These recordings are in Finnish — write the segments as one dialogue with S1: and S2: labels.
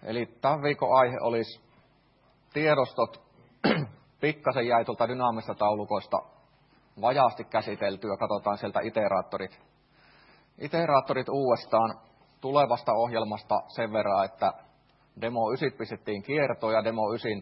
S1: Eli tämän viikon aihe olisi tiedostot. Pikkasen jäi tuolta dynaamisesta taulukoista vajaasti käsiteltyä. Katsotaan sieltä iteraattorit uudestaan tulevasta ohjelmasta sen verran, että Demo 9 pistettiin kiertoon ja Demo 9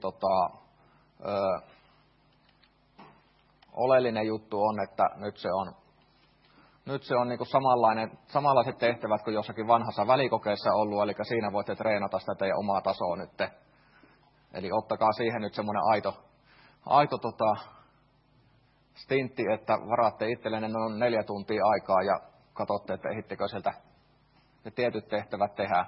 S1: oleellinen juttu on, että nyt se on niin kuin samanlaiset tehtävät kuin jossakin vanhassa välikokeessa ollut, eli siinä voitte treenata sitä teidän omaa tasoa nyt. Eli ottakaa siihen nyt semmoinen aito stintti, että varaatte itsellenne noin 4 tuntia aikaa ja katsotte, että ehittekö sieltä ne tietyt tehtävät tehdä.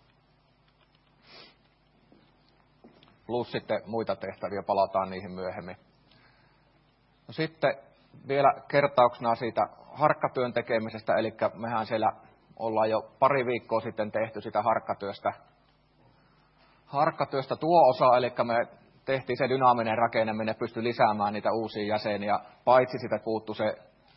S1: Plus sitten muita tehtäviä, palataan niihin myöhemmin. No sitten vielä kertauksena siitä harkkatyön tekemisestä, eli mehän siellä ollaan jo pari viikkoa sitten tehty sitä harkkatyöstä tuo osa, eli me tehtiin se dynaaminen rakenne, minne pystyi lisäämään niitä uusia jäseniä, paitsi sitä puuttui se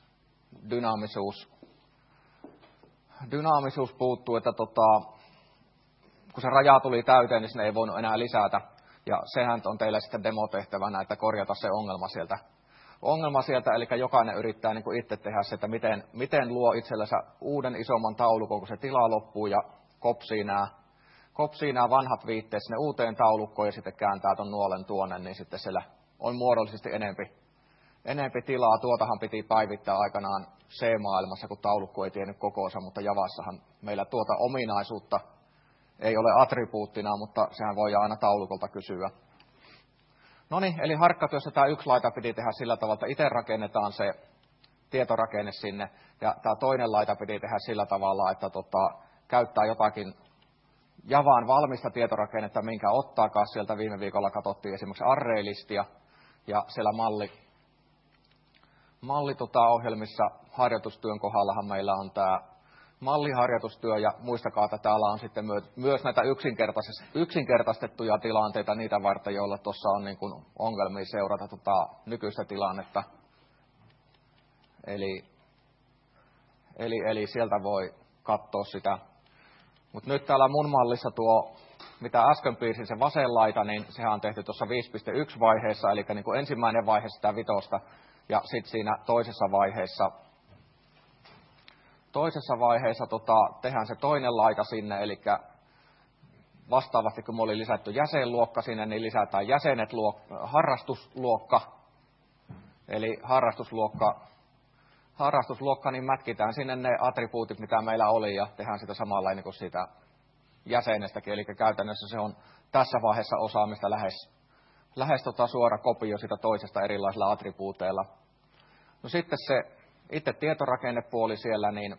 S1: dynaamisuus puuttuu, että kun se raja tuli täyteen, niin sinne ei voinut enää lisätä, ja sehän on teille sitten demotehtävänä, että korjata se ongelma sieltä, eli jokainen yrittää niin kuin itse tehdä se, että miten luo itsellensä uuden isomman taulukon, kun se tila loppuu ja kopsii nämä vanhat viitteet sinne uuteen taulukkoon ja sitten kääntää ton nuolen tuonne, niin sitten siellä on muodollisesti enempi tilaa. Tuotahan piti päivittää aikanaan C-maailmassa, kun taulukko ei tiennyt kokoonsa, mutta Javassahan meillä tuota ominaisuutta ei ole attribuuttina, mutta sehän voi aina taulukolta kysyä. No niin, eli harkkatyössä tämä yksi laita piti tehdä sillä tavalla, että itse rakennetaan se tietorakenne sinne, ja tämä toinen laita piti tehdä sillä tavalla, että käyttää jotakin Javaan valmista tietorakennetta, minkä ottaakaan sieltä. Viime viikolla katsottiin esimerkiksi array-listiä, ja siellä malli ohjelmissa harjoitustyön kohdallahan meillä on tämä malliharjoitustyö, ja muistakaa, että täällä on sitten myös näitä yksinkertaistettuja tilanteita niitä varten, joilla tuossa on niin kuin ongelmia seurata nykyistä tilannetta. Eli sieltä voi katsoa sitä. Mutta nyt täällä mun mallissa tuo, mitä äsken piirsin, se vasen laita, niin sehän on tehty tuossa 5.1 vaiheessa, eli niin kuin ensimmäinen vaihe sitä vitosta, ja sitten siinä toisessa vaiheessa tehdään se toinen laita sinne, eli vastaavasti kun me oli lisätty jäsenluokka sinne, niin lisätään harrastusluokka, eli harrastusluokka, niin mätkitään sinne ne attribuutit, mitä meillä oli, ja tehdään sitä samanlainen kuin siitä jäsenestäkin, eli käytännössä se on tässä vaiheessa osaamista lähes suora kopio sitä toisesta erilaisilla attribuuteilla. No sitten se itse tietorakennepuoli siellä, niin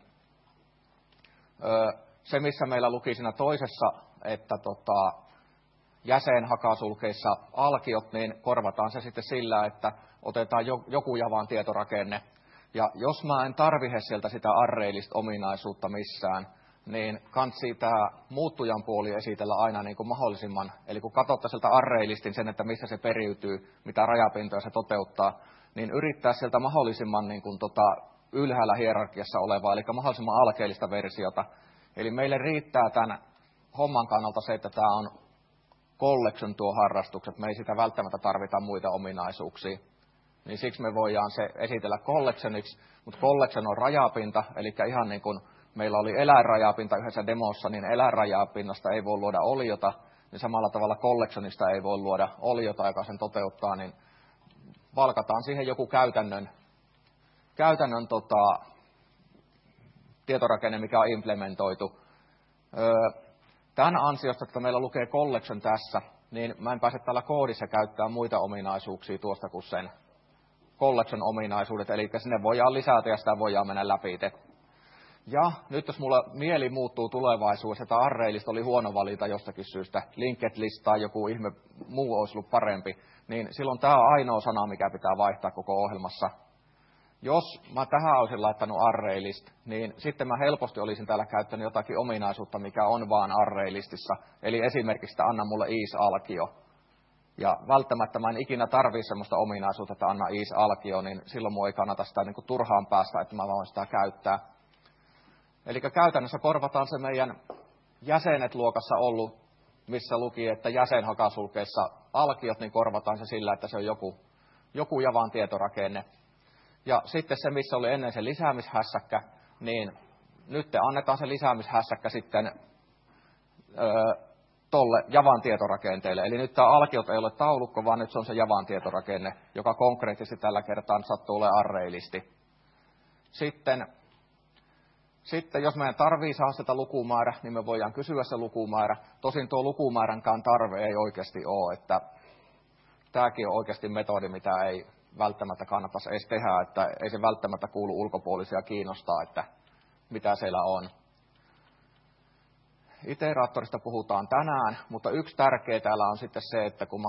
S1: se missä meillä luki siinä toisessa, että jäsenhakasulkeissa alkiot, niin korvataan se sitten sillä, että otetaan joku Javan tietorakenne. Ja jos mä en tarvitse sieltä sitä arraylist ominaisuutta missään, niin kansi tämä muuttujan puoli esitellä aina niin kuin mahdollisimman. Eli kun katsotte sieltä arraylistin sen, että missä se periytyy, mitä rajapintoja se toteuttaa, niin yrittää sieltä mahdollisimman niin kuin ylhäällä hierarkiassa olevaa, eli mahdollisimman alkeellista versiota. Eli meille riittää tämän homman kannalta se, että tämä on collection tuo harrastukset. Me ei sitä välttämättä tarvita muita ominaisuuksia. Niin siksi me voidaan se esitellä collectioniksi, mutta collection on rajapinta, eli ihan niin kuin meillä oli eläinrajapinta yhdessä demossa, niin eläinrajapinnasta ei voi luoda oliota, niin samalla tavalla collectionista ei voi luoda oliota, joka sen toteuttaa, niin valkataan siihen joku käytännön tietorakenne, mikä on implementoitu. Tämän ansiosta, että meillä lukee collection tässä, niin mä en pääse täällä koodissa käyttämään muita ominaisuuksia tuosta kuin sen collection-ominaisuudet, eli sinne voidaan lisätä ja sitä voidaan mennä läpi. Ja nyt jos mulla mieli muuttuu tulevaisuudessa, että arraylist oli huono valinta jostakin syystä, linked-list tai joku ihme muu olisi ollut parempi, niin silloin tämä on ainoa sana, mikä pitää vaihtaa koko ohjelmassa. Jos mä tähän olisin laittanut arraylist, niin sitten mä helposti olisin täällä käyttänyt jotakin ominaisuutta, mikä on vaan arraylistissa. Eli esimerkiksi, että anna mulle is-alkio. Ja välttämättä mä en ikinä tarvitse sellaista ominaisuutta, että anna is-alkio, niin silloin mun ei kannata sitä niin kuin turhaan päästä, että mä voin sitä käyttää. Eli käytännössä korvataan se meidän jäsenet luokassa ollut missä luki, että jäsenhakasulkeissa alkiot, niin korvataan se sillä, että se on joku Javan tietorakenne. Ja sitten se, missä oli ennen se lisäämishässäkkä, niin nyt annetaan se lisäämishässäkkä sitten tolle Javan tietorakenteelle. Eli nyt tämä alkiot ei ole taulukko, vaan nyt se on se Javan tietorakenne, joka konkreettisesti tällä kertaa sattuu olemaan array-listi. Sitten jos meidän tarvii saada sitä lukumäärä, niin me voidaan kysyä se lukumäärä. Tosin tuo lukumääränkään tarve ei oikeasti ole, että tämäkin on oikeasti metodi, mitä ei välttämättä kannattaisi edes tehdä, että ei se välttämättä kuulu ulkopuolisia kiinnostaa, että mitä siellä on. Iteraattorista puhutaan tänään, mutta yksi tärkeä täällä on sitten se, että kun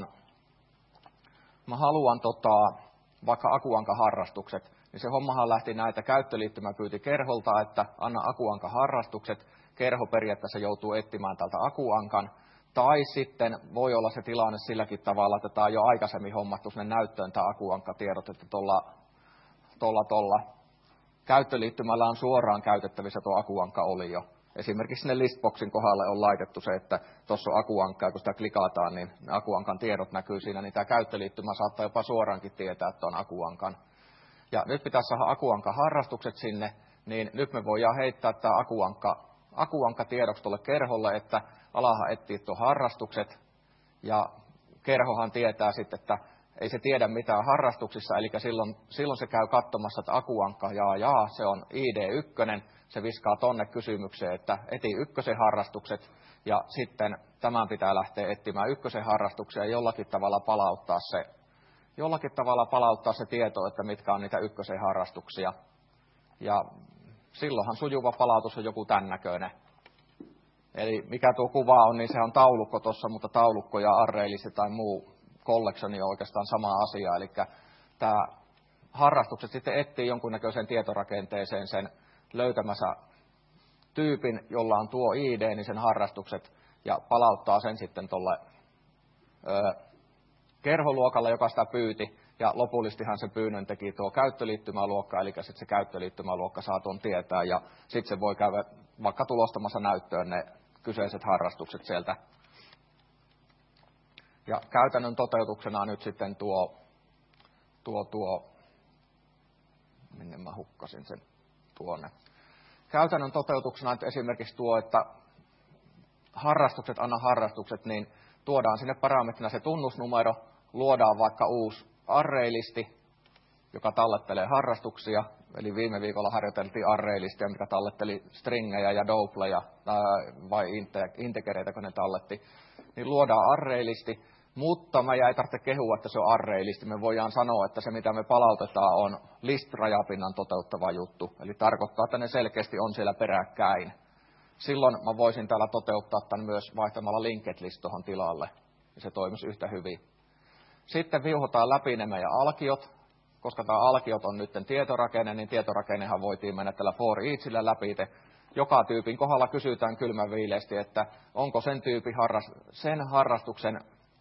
S1: mä haluan vaikka Akuankka-harrastukset, niin se hommahan lähti näitä käyttöliittymä pyyti Kerholta, että anna Akuankka-harrastukset, Kerho periaatteessa joutuu etsimään tältä Akuankan, tai sitten voi olla se tilanne silläkin tavalla, että tämä on jo aikaisemmin hommattu sinne näyttöön tämä Akuankka-tiedot, että tuolla käyttöliittymällä on suoraan käytettävissä tuo Akuankka oli jo. Esimerkiksi sinne listboxin kohdalle on laitettu se, että tuossa on Akuankka, ja kun sitä klikataan, niin Akuankan tiedot näkyy siinä, niin tämä käyttöliittymä saattaa jopa suoraankin tietää, että on Akuankan. Ja nyt pitäisi saada Akuankka-harrastukset sinne, niin nyt me voidaan heittää tämä Akuankka-tiedoksi tuolle Kerholle, että alahan etsii tuon harrastukset, ja Kerhohan tietää sitten, että ei se tiedä mitään harrastuksissa, eli silloin se käy katsomassa, että Akuankka, se on ID1, se viskaa tonne kysymykseen, että eti ykkösen harrastukset, ja sitten tämän pitää lähteä etsimään ykkösen harrastuksia ja jollakin tavalla palauttaa se tieto, että mitkä on niitä ykkösen harrastuksia. Ja silloinhan sujuva palautus on joku tämän näköinen. Eli mikä tuo kuva on, niin se on taulukko tuossa, mutta taulukko ja array-listi tai muu collectioni on oikeastaan sama asia. Eli tämä harrastukset sitten etsii jonkunnäköiseen tietorakenteeseen sen löytämänsä tyypin, jolla on tuo ID, niin sen harrastukset, ja palauttaa sen sitten tuolle Kerholuokalle, joka sitä pyyti, ja lopullistihan se pyynnön teki tuo käyttöliittymäluokka, eli sitten se käyttöliittymäluokka saa tuon tietää, ja sitten se voi käydä vaikka tulostamassa näyttöön ne kyseiset harrastukset sieltä. Ja käytännön toteutuksena nyt sitten minne mä hukkasin sen tuonne. Käytännön toteutuksena nyt esimerkiksi tuo, että anna harrastukset, niin tuodaan sinne parametrina se tunnusnumero, luodaan vaikka uusi array-listi, joka tallettelee harrastuksia, eli viime viikolla harjoiteltiin array-listiä, mikä talletteli stringejä ja doubleja, vai integereitä, kun ne talletti, niin luodaan array-listi, mutta me ei tarvitse kehua, että se on array-listi. Me voidaan sanoa, että se mitä me palautetaan on list-rajapinnan toteuttava juttu, eli tarkoittaa, että ne selkeästi on siellä peräkkäin. Silloin mä voisin täällä toteuttaa tämän myös vaihtamalla linked list tuohon tilalle, ja se toimisi yhtä hyvin. Sitten viuhotaan läpi ne meidän alkiot, koska tämä alkiot on nyt tietorakenne, niin tietorakennehan voitiin mennä tällä for eachillä läpi. Joka tyypin kohdalla kysytään kylmäviileesti, että onko sen tyypin sen harrastuksen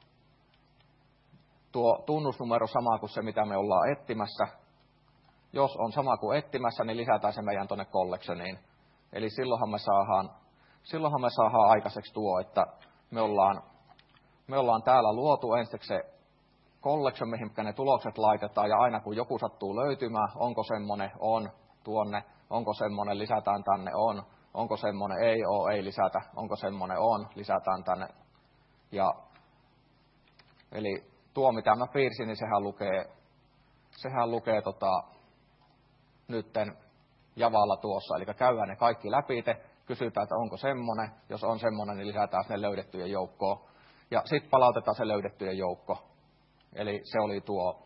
S1: tuo tunnusnumero sama kuin se, mitä me ollaan etsimässä. Jos on sama kuin etsimässä, niin lisätään se meidän tuonne collectioniin. Eli silloinhan me saadaan aikaiseksi tuo, että me ollaan täällä luotu ensiksi se collection, mihin ne tulokset laitetaan, ja aina kun joku sattuu löytymään, onko semmoinen, on tuonne, onko semmoinen, lisätään tänne, onko semmoinen, ei ole, ei lisätä, onko semmoinen, on, lisätään tänne. Eli tuo, mitä mä piirsin, niin sehän lukee nytten Javalla tuossa, eli käydään ne kaikki läpi, kysytään, että onko semmoinen, jos on semmoinen, niin lisätään sinne löydettyjen joukkoon, ja sitten palautetaan se löydettyjen joukko. Eli se oli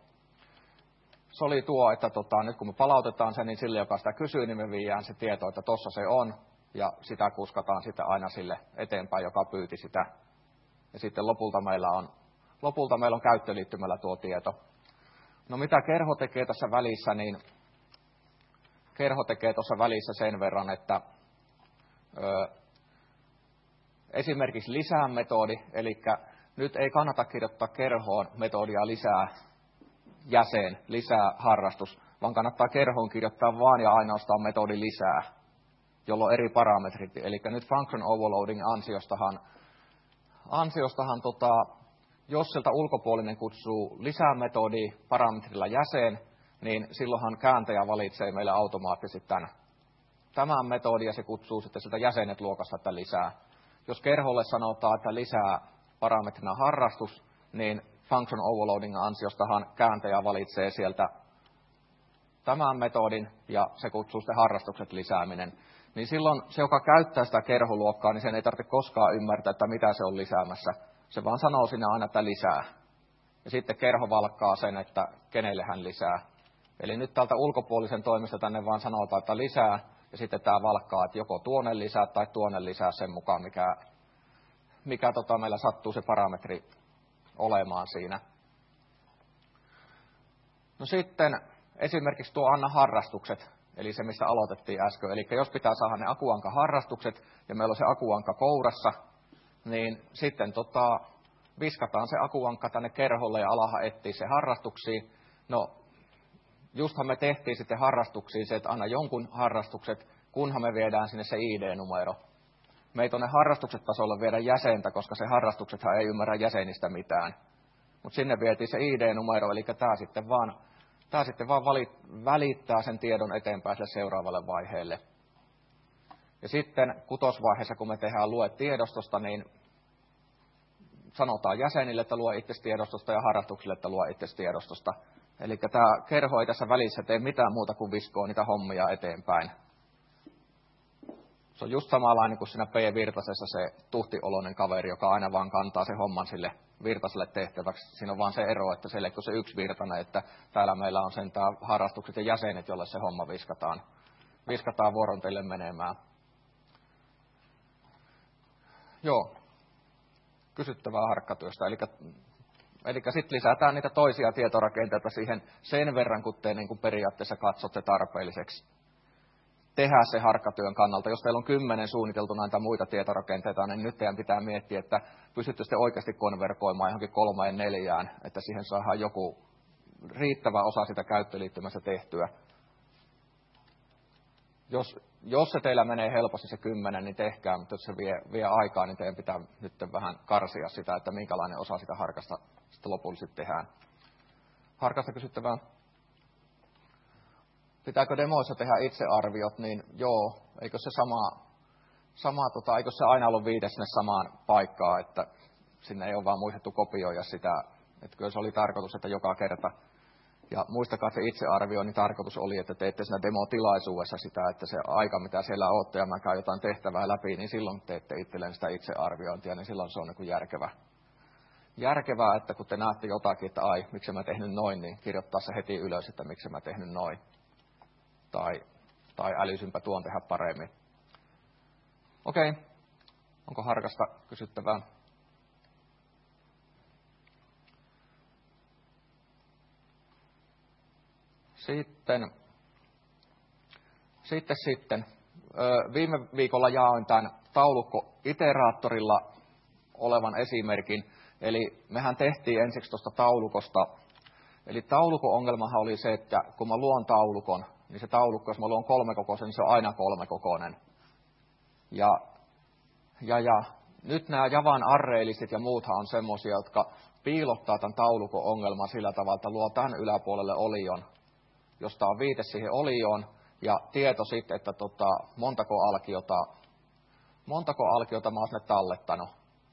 S1: tuo, että nyt kun me palautetaan sen, niin sille, joka sitä kysyy, niin me viedään se tieto, että tossa se on, ja sitä kuskataan sitten aina sille eteenpäin, joka pyyti sitä. Ja sitten lopulta meillä on käyttöliittymällä tuo tieto. No mitä Kerho tekee tässä välissä, niin Kerho tekee tuossa välissä sen verran, että esimerkiksi lisää metodi, eli nyt ei kannata kirjoittaa Kerhoon metodia lisää harrastus, vaan kannattaa Kerhoon kirjoittaa vaan ja ainoastaan metodi lisää, jolloin eri parametrit. Eli nyt function overloading ansiostahan ansiostahan, jos sieltä ulkopuolinen kutsuu lisämetodi parametrilla jäsen, niin silloinhan kääntäjä valitsee meille automaattisesti tämän metodin ja se kutsuu sitten sieltä jäsenet luokasta, että lisää. Jos kerholle sanotaan, että lisää parametrina harrastus, niin function overloading ansiostahan kääntäjä valitsee sieltä tämän metodin ja se kutsuu sitten harrastukset lisääminen. Niin silloin se, joka käyttää sitä kerholuokkaa, niin sen ei tarvitse koskaan ymmärtää, että mitä se on lisäämässä. Se vaan sanoo sinne aina, että lisää. Ja sitten kerho valkkaa sen, että kenelle hän lisää. Eli nyt täältä ulkopuolisen toimesta tänne vaan sanotaan, että lisää. Ja sitten tämä valkkaa, että joko tuonne lisää tai tuonne lisää sen mukaan, mikä meillä sattuu se parametri olemaan siinä. No sitten esimerkiksi tuo anna harrastukset, eli se mistä aloitettiin äsken. Eli jos pitää saada ne akuankka-harrastukset ja meillä on se akuankka kourassa, niin sitten viskataan se akuankka tänne kerholle ja alahan etsii se harrastuksiin. No justhan me tehtiin sitten harrastuksiin se, että anna jonkun harrastukset, kunhan me viedään sinne se ID-numero. Me ei tuonne harrastukset tasolle viedä jäsentä, koska se harrastuksethan ei ymmärrä jäsenistä mitään. Mutta sinne vietiin se ID-numero, eli tämä sitten vaan välittää sen tiedon eteenpäin sille seuraavalle vaiheelle. Ja sitten kutosvaiheessa, kun me tehdään lue tiedostosta, niin sanotaan jäsenille, että lue itse tiedostosta ja harrastuksille, että lue itse tiedostosta. Eli tämä kerho ei tässä välissä tee mitään muuta kuin viskoo niitä hommia eteenpäin. Se on just samanlainen kuin siinä P-Virtasessa se tuhtioloinen kaveri, joka aina vaan kantaa se homman sille Virtaselle tehtäväksi. Siinä on vaan se ero, että se ei ole se yksi Virtanen, että täällä meillä on sentään harrastukset ja jäsenet, jolle se homma viskataan vuoron teille menemään. Joo, kysyttävää harkkatyöstä. Eli sitten lisätään niitä toisia tietorakenteita siihen sen verran, kun te niin kuin periaatteessa katsotte tarpeelliseksi tehdä se harkkatyön kannalta. Jos teillä on 10 suunniteltu näitä muita tietorakenteita, niin nyt teidän pitää miettiä, että pystytte sitten oikeasti konvergoimaan johonkin 3-4, että siihen saadaan joku riittävä osa sitä käyttöliittymästä tehtyä. Jos se teillä menee helposti se 10, niin tehkää, mutta jos se vie aikaa, niin teidän pitää nyt vähän karsia sitä, että minkälainen osa sitä harkasta sitten lopullisesti tehdään. Harkasta kysyttävää. Pitääkö demoissa tehdä itsearviot, niin joo, eikö se eikö se aina ollut viite sinne samaan paikkaan, että sinne ei ole vaan muistettu kopioida sitä, että kyllä se oli tarkoitus, että joka kerta. Ja muistakaa, että se itsearvioinnin tarkoitus oli, että teette siinä demotilaisuudessa sitä, että se aika, mitä siellä olette ja mä käyn jotain tehtävää läpi, niin silloin teette itselleen sitä itsearviointia, niin silloin se on niin kuin järkevää, että kun te näette jotakin, että ai, miksi mä tehnyt noin, niin kirjoittaa se heti ylös, että miksi mä tehnyt noin. Tai älysympä tuon tehdä paremmin. Okei, onko harkasta kysyttävää? Sitten. Viime viikolla jaoin tämän taulukko-iteraattorilla olevan esimerkin. Eli mehän tehtiin ensiksi tuosta taulukosta. Eli tauluko-ongelmahan oli se, että kun mä luon taulukon, niin se taulukko, jos mä luon 3-kokoisen, niin se on aina 3-kokoinen. Ja nyt nämä Javan arraylistit ja muuthan on semmoisia, jotka piilottaa tämän taulukon-ongelman sillä tavalla, että luo tämän yläpuolelle olion, josta on viite siihen olioon, ja tieto sitten, että montako alkiota mä oon sinne tallettanut.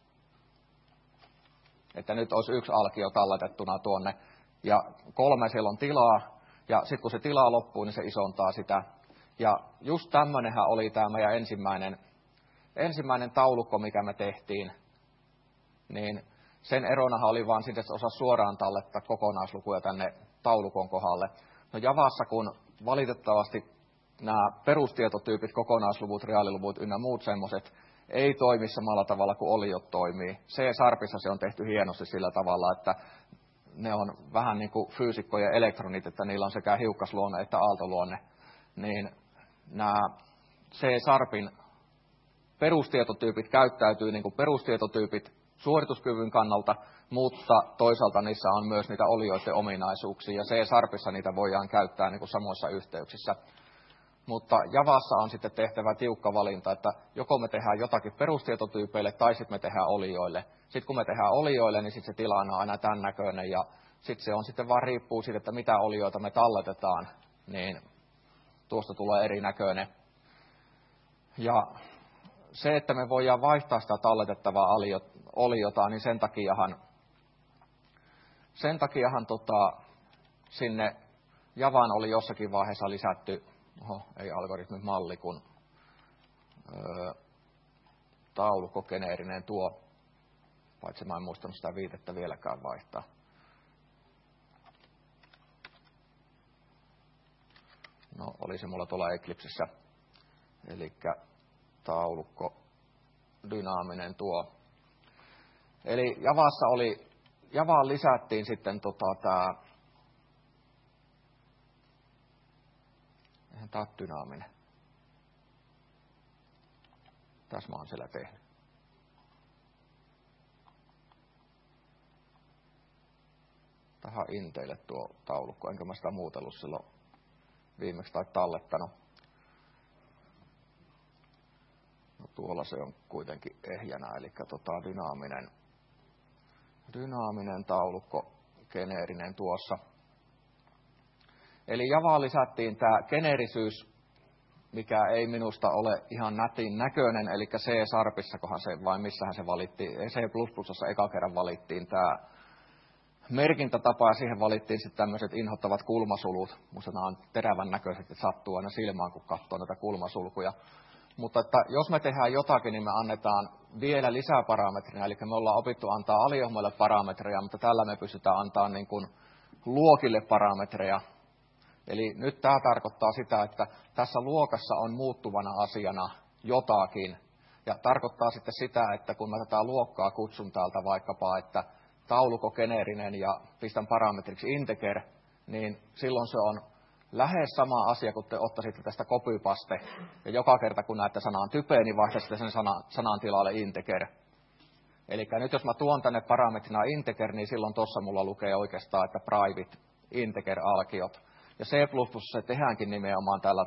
S1: Että nyt olisi 1 alkio talletettuna tuonne, ja 3 siellä on tilaa, ja sitten kun se tilaa loppuu, niin se isontaa sitä. Ja just tämmöinenhän oli tämä meidän ensimmäinen taulukko, mikä me tehtiin. Niin sen eronahan oli vaan sitten, että osaa suoraan tallettaa kokonaislukuja tänne taulukon kohdalle. No Javassa, kun valitettavasti nämä perustietotyypit, kokonaisluvut, reaaliluvut ynnä muut semmoiset, ei toimi samalla tavalla kuin oliot toimii. C-Sharpissa se on tehty hienosti sillä tavalla, että ne on vähän niin kuin fyysikkojen elektronit, että niillä on sekä hiukkasluonne että aaltoluonne. Niin nämä C-Sharpin perustietotyypit käyttäytyy niin kuin perustietotyypit suorituskyvyn kannalta, mutta toisaalta niissä on myös niitä olioiden ominaisuuksia, ja C-Sharpissa niitä voidaan käyttää niin kuin samoissa yhteyksissä. Mutta Javassa on sitten tehtävä tiukka valinta, että joko me tehdään jotakin perustietotyypeille tai sitten me tehdään olioille. Sitten kun me tehdään olioille, niin sitten se tilanne on aina tämän näköinen ja sitten se on sitten vaan riippuu siitä, että mitä olioita me talletetaan, niin tuosta tulee erinäköinen. Ja se, että me voidaan vaihtaa sitä talletettavaa oliota, niin sen takiahan sinne Javaan oli jossakin vaiheessa lisätty, ei algoritmimalli, kun taulukkogeneerinen tuo, paitsi mä en muistanut sitä viitettä vieläkään vaihtaa. No, oli se mulla tuolla Eclipsessä, eli taulukko dynaaminen tuo. Eli Javaan lisättiin sitten tämä, eihän tämä ole dynaaminen. Tässä mä oon siellä tehnyt. Tähän Inteille tuo taulukko, enkä mä sitä muutellut silloin viimeksi tai tallettanut. No, tuolla se on kuitenkin ehjänä, eli dynaaminen taulukko, geneerinen tuossa. Eli Javaan lisättiin tämä geneerisyys, mikä ei minusta ole ihan nätin näköinen, eli C-sharpissakohan se, vai missähän se valittiin, C++:ssa eka kerran valittiin tämä merkintätapa, ja siihen valittiin sitten tämmöiset inhottavat kulmasulut. Musta nämä on terävän näköiset, että sattuu aina silmään, kun katsoo näitä kulmasulkuja. Mutta että jos me tehdään jotakin, niin me annetaan vielä lisää parametreja, eli me ollaan opittu antaa aliohmoille parametreja, mutta tällä me pystytään antaa niin kuin luokille parametreja. Eli nyt tämä tarkoittaa sitä, että tässä luokassa on muuttuvana asiana jotakin. Ja tarkoittaa sitten sitä, että kun mä tätä luokkaa kutsun täältä vaikkapa, että taulukko geneerinen ja pistän parametriksi integer, niin silloin se on lähes sama asia, kun te ottaisitte tästä copypaste. Ja joka kerta, kun näette sanaan type, niin vaihtaisitte sen sanan tilalle integer. Eli nyt jos mä tuon tänne parametrina integer, niin silloin tuossa mulla lukee oikeastaan, että private integer-alkiot. Ja C++ se tehdäänkin nimenomaan tällä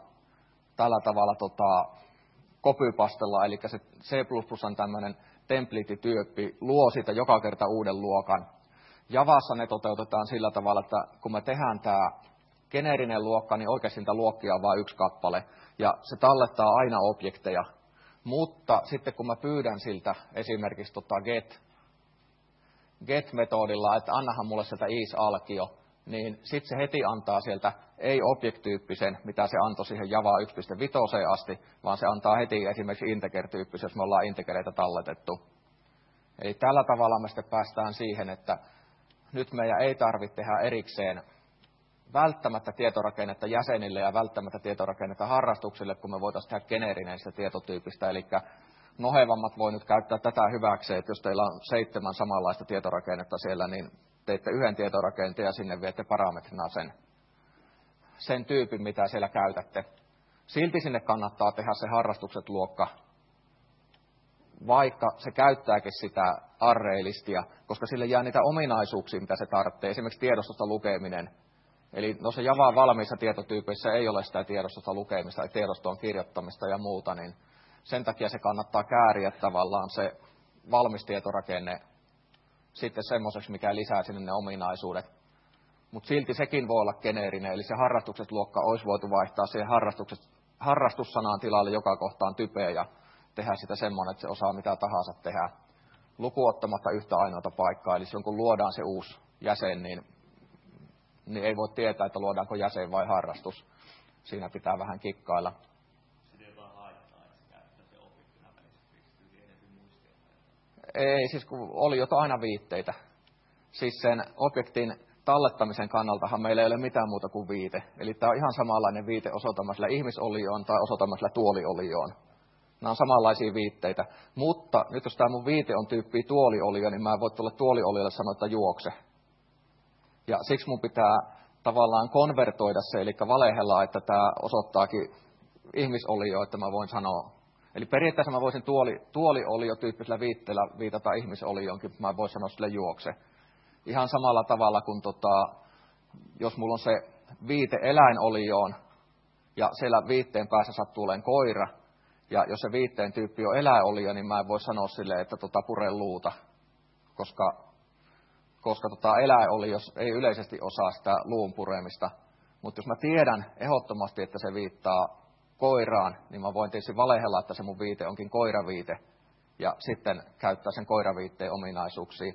S1: tavalla copypastella, eli se C++ on tämmöinen template-tyyppi, luo siitä joka kerta uuden luokan. Javassa ne toteutetaan sillä tavalla, että kun me tehdään tämä geneerinen luokka, niin oikeasti niitä luokkia on vain yksi kappale, ja se tallettaa aina objekteja. Mutta sitten kun mä pyydän siltä esimerkiksi get-metodilla, että annahan mulle sieltä is-alkio, niin sitten se heti antaa sieltä ei-object-tyyppisen, mitä se antoi siihen Java 1.5 asti, vaan se antaa heti esimerkiksi integer-tyyppisen, jos me ollaan integereitä talletettu. Eli tällä tavalla me sitten päästään siihen, että nyt meidän ei tarvitse tehdä erikseen välttämättä tietorakennetta jäsenille ja välttämättä tietorakennetta harrastuksille, kun me voitaisiin tehdä geneerinen sitä tietotyypistä. Eli nohevammat voi nyt käyttää tätä hyväkseen, että jos teillä on 7 samanlaista tietorakennetta siellä, niin teitte yhden tietorakenteen ja sinne viette parametrina sen tyypin, mitä siellä käytätte. Silti sinne kannattaa tehdä se harrastukset luokka, vaikka se käyttääkin sitä array-listia, koska sille jää niitä ominaisuuksia, mitä se tarvitsee. Esimerkiksi tiedostosta lukeminen. Eli se Java valmiissa tietotyypeissä ei ole sitä tiedostosta lukemista, tiedostoon kirjoittamista ja muuta, niin sen takia se kannattaa kääriä tavallaan se valmis tietorakenne sitten semmoiseksi, mikä lisää sinne ne ominaisuudet. Mutta silti sekin voi olla geneerinen, eli se harrastukset luokka olisi voitu vaihtaa siihen harrastussanaan tilalle joka kohtaan typeä ja tehdä sitä semmoinen, että se osaa mitä tahansa tehdä, lukuottamatta yhtä ainoata paikkaa. Eli silloin kun luodaan se uusi jäsen, niin ei voi tietää, että luodaanko jäsen vai harrastus. Siinä pitää vähän kikkailla. Ei, siis kun oliot on aina viitteitä. Siis sen objektin tallettamisen kannaltahan meillä ei ole mitään muuta kuin viite. Eli tämä on ihan samanlainen viite osoitamaisella ihmisolioon tai osoitamaisella tuoliolioon. Nämä on samanlaisia viitteitä. Mutta nyt jos tämä mun viite on tyyppiä tuoliolio, niin mä en voi tuolle tuolioliolle sanoa, että juokse. Ja siksi mun pitää tavallaan konvertoida se, eli valehella, että tämä osoittaakin ihmisolioon, että mä voin sanoa. Eli periaatteessa mä voisin tuolioliotyyppisellä viitteellä viitata ihmisolioonkin, mä voin sanoa sille juokse. Ihan samalla tavalla kuin jos mulla on se viite eläinolioon, ja siellä viitteen päässä sattuu olemaan koira, ja jos se viitteen tyyppi on eläinolio, niin mä en voi sanoa sille, että pure luuta, koska eläinolio ei yleisesti osaa sitä luun puremista. Mutta jos mä tiedän ehdottomasti, että se viittaa koiraan, niin mä voin tietysti valehella, että se mun viite onkin koiraviite, ja sitten käyttää sen koiraviitteen ominaisuuksia.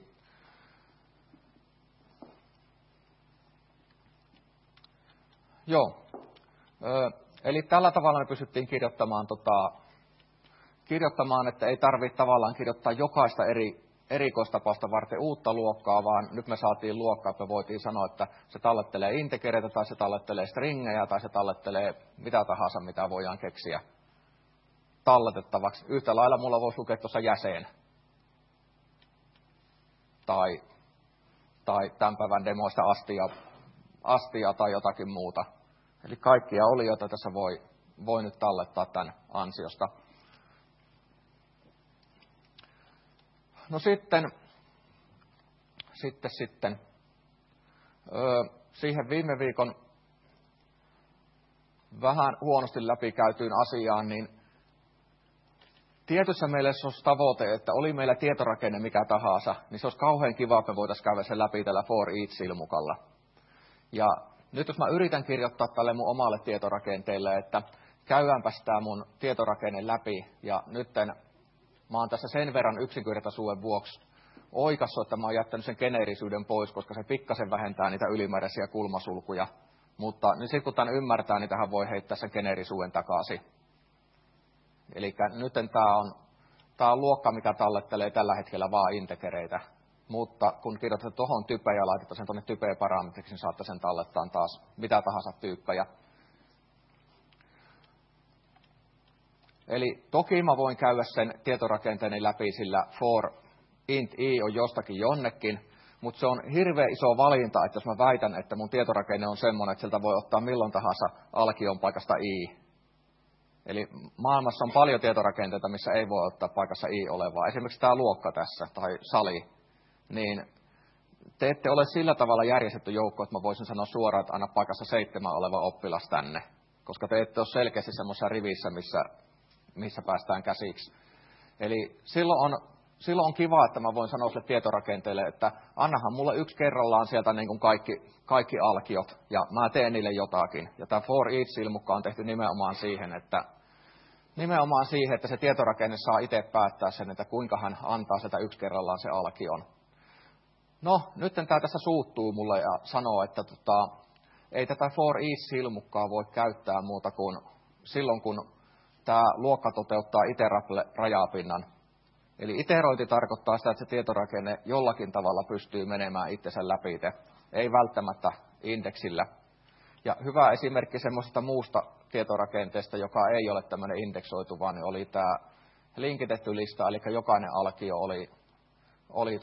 S1: Joo. Eli tällä tavalla me pystyttiin kirjoittamaan, että ei tarvitse tavallaan kirjoittaa jokaista erikoistapausta varten uutta luokkaa, vaan nyt me saatiin luokkaa, että me voitiin sanoa, että se tallettelee integereitä, tai se tallettelee stringejä, tai se tallettelee mitä tahansa, mitä voidaan keksiä talletettavaksi. Yhtä lailla mulla voisi lukea tuossa jäsen. Tai tämän päivän demoista astia tai jotakin muuta. Eli kaikkia olioita tässä voi nyt tallettaa tämän ansiosta. No sitten siihen viime viikon vähän huonosti läpikäytyyn asiaan, niin tietyssä mielessä olisi tavoite, että oli meillä tietorakenne mikä tahansa, niin se olisi kauhean kiva, että me voitaisiin käydä sen läpi tällä for each-silmukalla. Ja nyt jos mä yritän kirjoittaa tälle mun omalle tietorakenteelle, että käydäänpäs tämä mun tietorakenne läpi, ja nytten mä oon tässä sen verran yksinkertaisuuden vuoksi oikassut, että mä oon jättänyt sen geneerisyyden pois, koska se pikkasen vähentää niitä ylimääräisiä kulmasulkuja. Mutta niin sitten kun tämän ymmärtää, niin tähän voi heittää sen geneerisuuden takaisin. Eli nyt tämä on luokka, mikä tallettelee tällä hetkellä vaan integereitä. Mutta kun kirjoitetaan tuohon typeen ja laitetaan sen tuonne typeen parametriksi, niin saatte sen tallettaa taas mitä tahansa tyyppejä. Eli toki mä voin käydä sen tietorakenteeni läpi, sillä for int i on jostakin jonnekin, mutta se on hirveän iso valinta, että jos mä väitän, että mun tietorakenne on semmoinen, että sieltä voi ottaa milloin tahansa alkion paikasta i. Eli maailmassa on paljon tietorakenteita, missä ei voi ottaa paikassa i olevaa. Esimerkiksi tämä luokka tässä, tai sali, niin te ette ole sillä tavalla järjestetty joukko, että mä voisin sanoa suoraan, että anna paikassa 7 oleva oppilas tänne, koska te ette ole selkeästi semmoisessa rivissä, missä päästään käsiksi. Eli silloin on kiva, että mä voin sanoa sille tietorakenteelle, että annahan mulle yksi kerrallaan sieltä niin kuin kaikki alkiot, ja mä teen niille jotakin. Ja tämä for each-silmukka on tehty nimenomaan siihen, että se tietorakenne saa itse päättää sen, että kuinka hän antaa sitä yksi kerrallaan se alkion. No, nyt tämä tässä suuttuu mulle ja sanoo, että ei tätä for each-silmukkaa voi käyttää muuta kuin silloin, kun tämä luokka toteuttaa iterable-rajapinnan. Eli iterointi tarkoittaa sitä, että se tietorakenne jollakin tavalla pystyy menemään itsensä läpi, ei välttämättä indeksillä. Ja hyvä esimerkki semmoisesta muusta tietorakenteesta, joka ei ole tämmöinen indeksoitu, vaan oli tämä linkitetty lista, eli jokainen alkio oli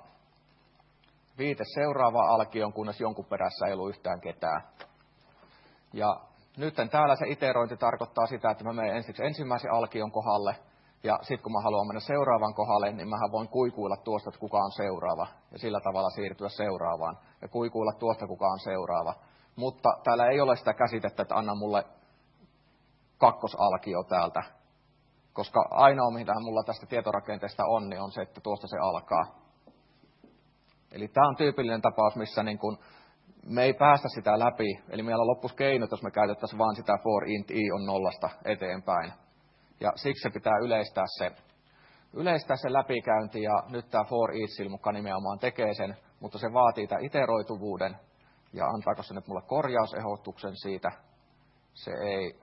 S1: viite seuraavaan alkioon, kunnes jonkun perässä ei ollut yhtään ketään. Ja nyt täällä se iterointi tarkoittaa sitä, että mä menen ensiksi ensimmäisen alkion kohdalle, ja sitten kun mä haluan mennä seuraavan kohdalle, niin mähän voin kuikuilla tuosta, että kuka on seuraava, ja sillä tavalla siirtyä seuraavaan, ja kuikuilla tuosta, kuka on seuraava. Mutta täällä ei ole sitä käsitettä, että anna mulle kakkosalkio täältä, koska ainoa, mitä mulla tästä tietorakenteesta on, niin on se, että tuosta se alkaa. Eli tämä on tyypillinen tapaus, missä niin kun me ei päästä sitä läpi, eli meillä loppuisi keinot, jos me käytettäisiin vain sitä for int i on 0 eteenpäin. Ja siksi se pitää yleistää se läpikäynti, ja nyt tämä for each-silmukka nimenomaan tekee sen, mutta se vaatii tämän iteroituvuuden, ja antaako se nyt mulle korjausehdotuksen siitä, se ei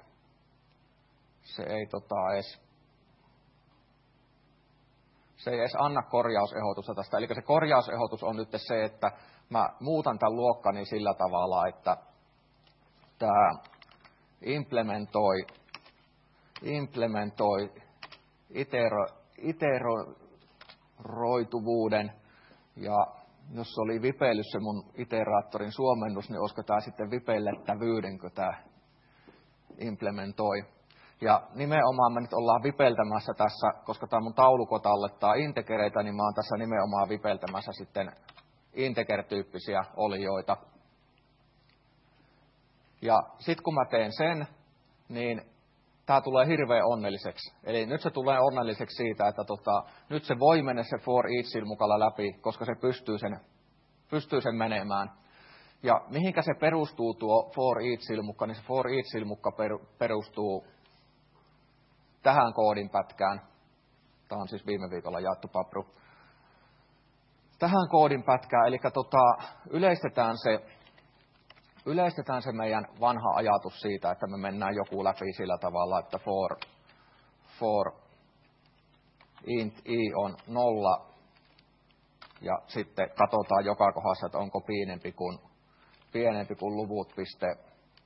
S1: edes anna korjausehdotusta tästä. Eli se korjausehdotus on nyt se, että mä muutan tämän luokkani sillä tavalla, että tämä implementoi iteroituvuuden, ja jos oli vipeillyt se mun iteraattorin suomennus, niin olisiko tämä sitten vipeillettävyyden, kun tämä implementoi. Ja nimenomaan me nyt ollaan vipeltämässä tässä, koska tämä mun taulukko tallettaa integereitä, niin mä oon tässä nimenomaan vipeltämässä sitten integer-tyyppisiä olioita. Ja sitten kun mä teen sen,
S2: niin tämä tulee hirveän onnelliseksi. Eli nyt se tulee onnelliseksi siitä, että nyt se voi mennä se for each-silmukalla läpi, koska se pystyy sen menemään. Ja mihinkä se perustuu tuo for each-silmukka, niin se for each-silmukka perustuu tähän koodinpätkään. Tämä on siis viime viikolla jaettu papru. Tähän koodinpätkään, eli yleistetään se meidän vanha ajatus siitä, että me mennään joku läpi sillä tavalla, että for int i on 0, ja sitten katsotaan joka kohdassa, että onko pienempi kuin luvut piste,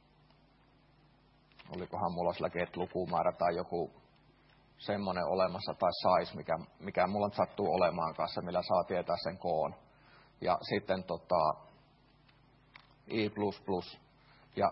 S2: olikohan mulla sillä get-lukumäärä tai joku semmoinen olemassa tai size, mikä mulla sattuu olemaan kanssa, millä saa tietää sen koon. Ja sitten i++. Ja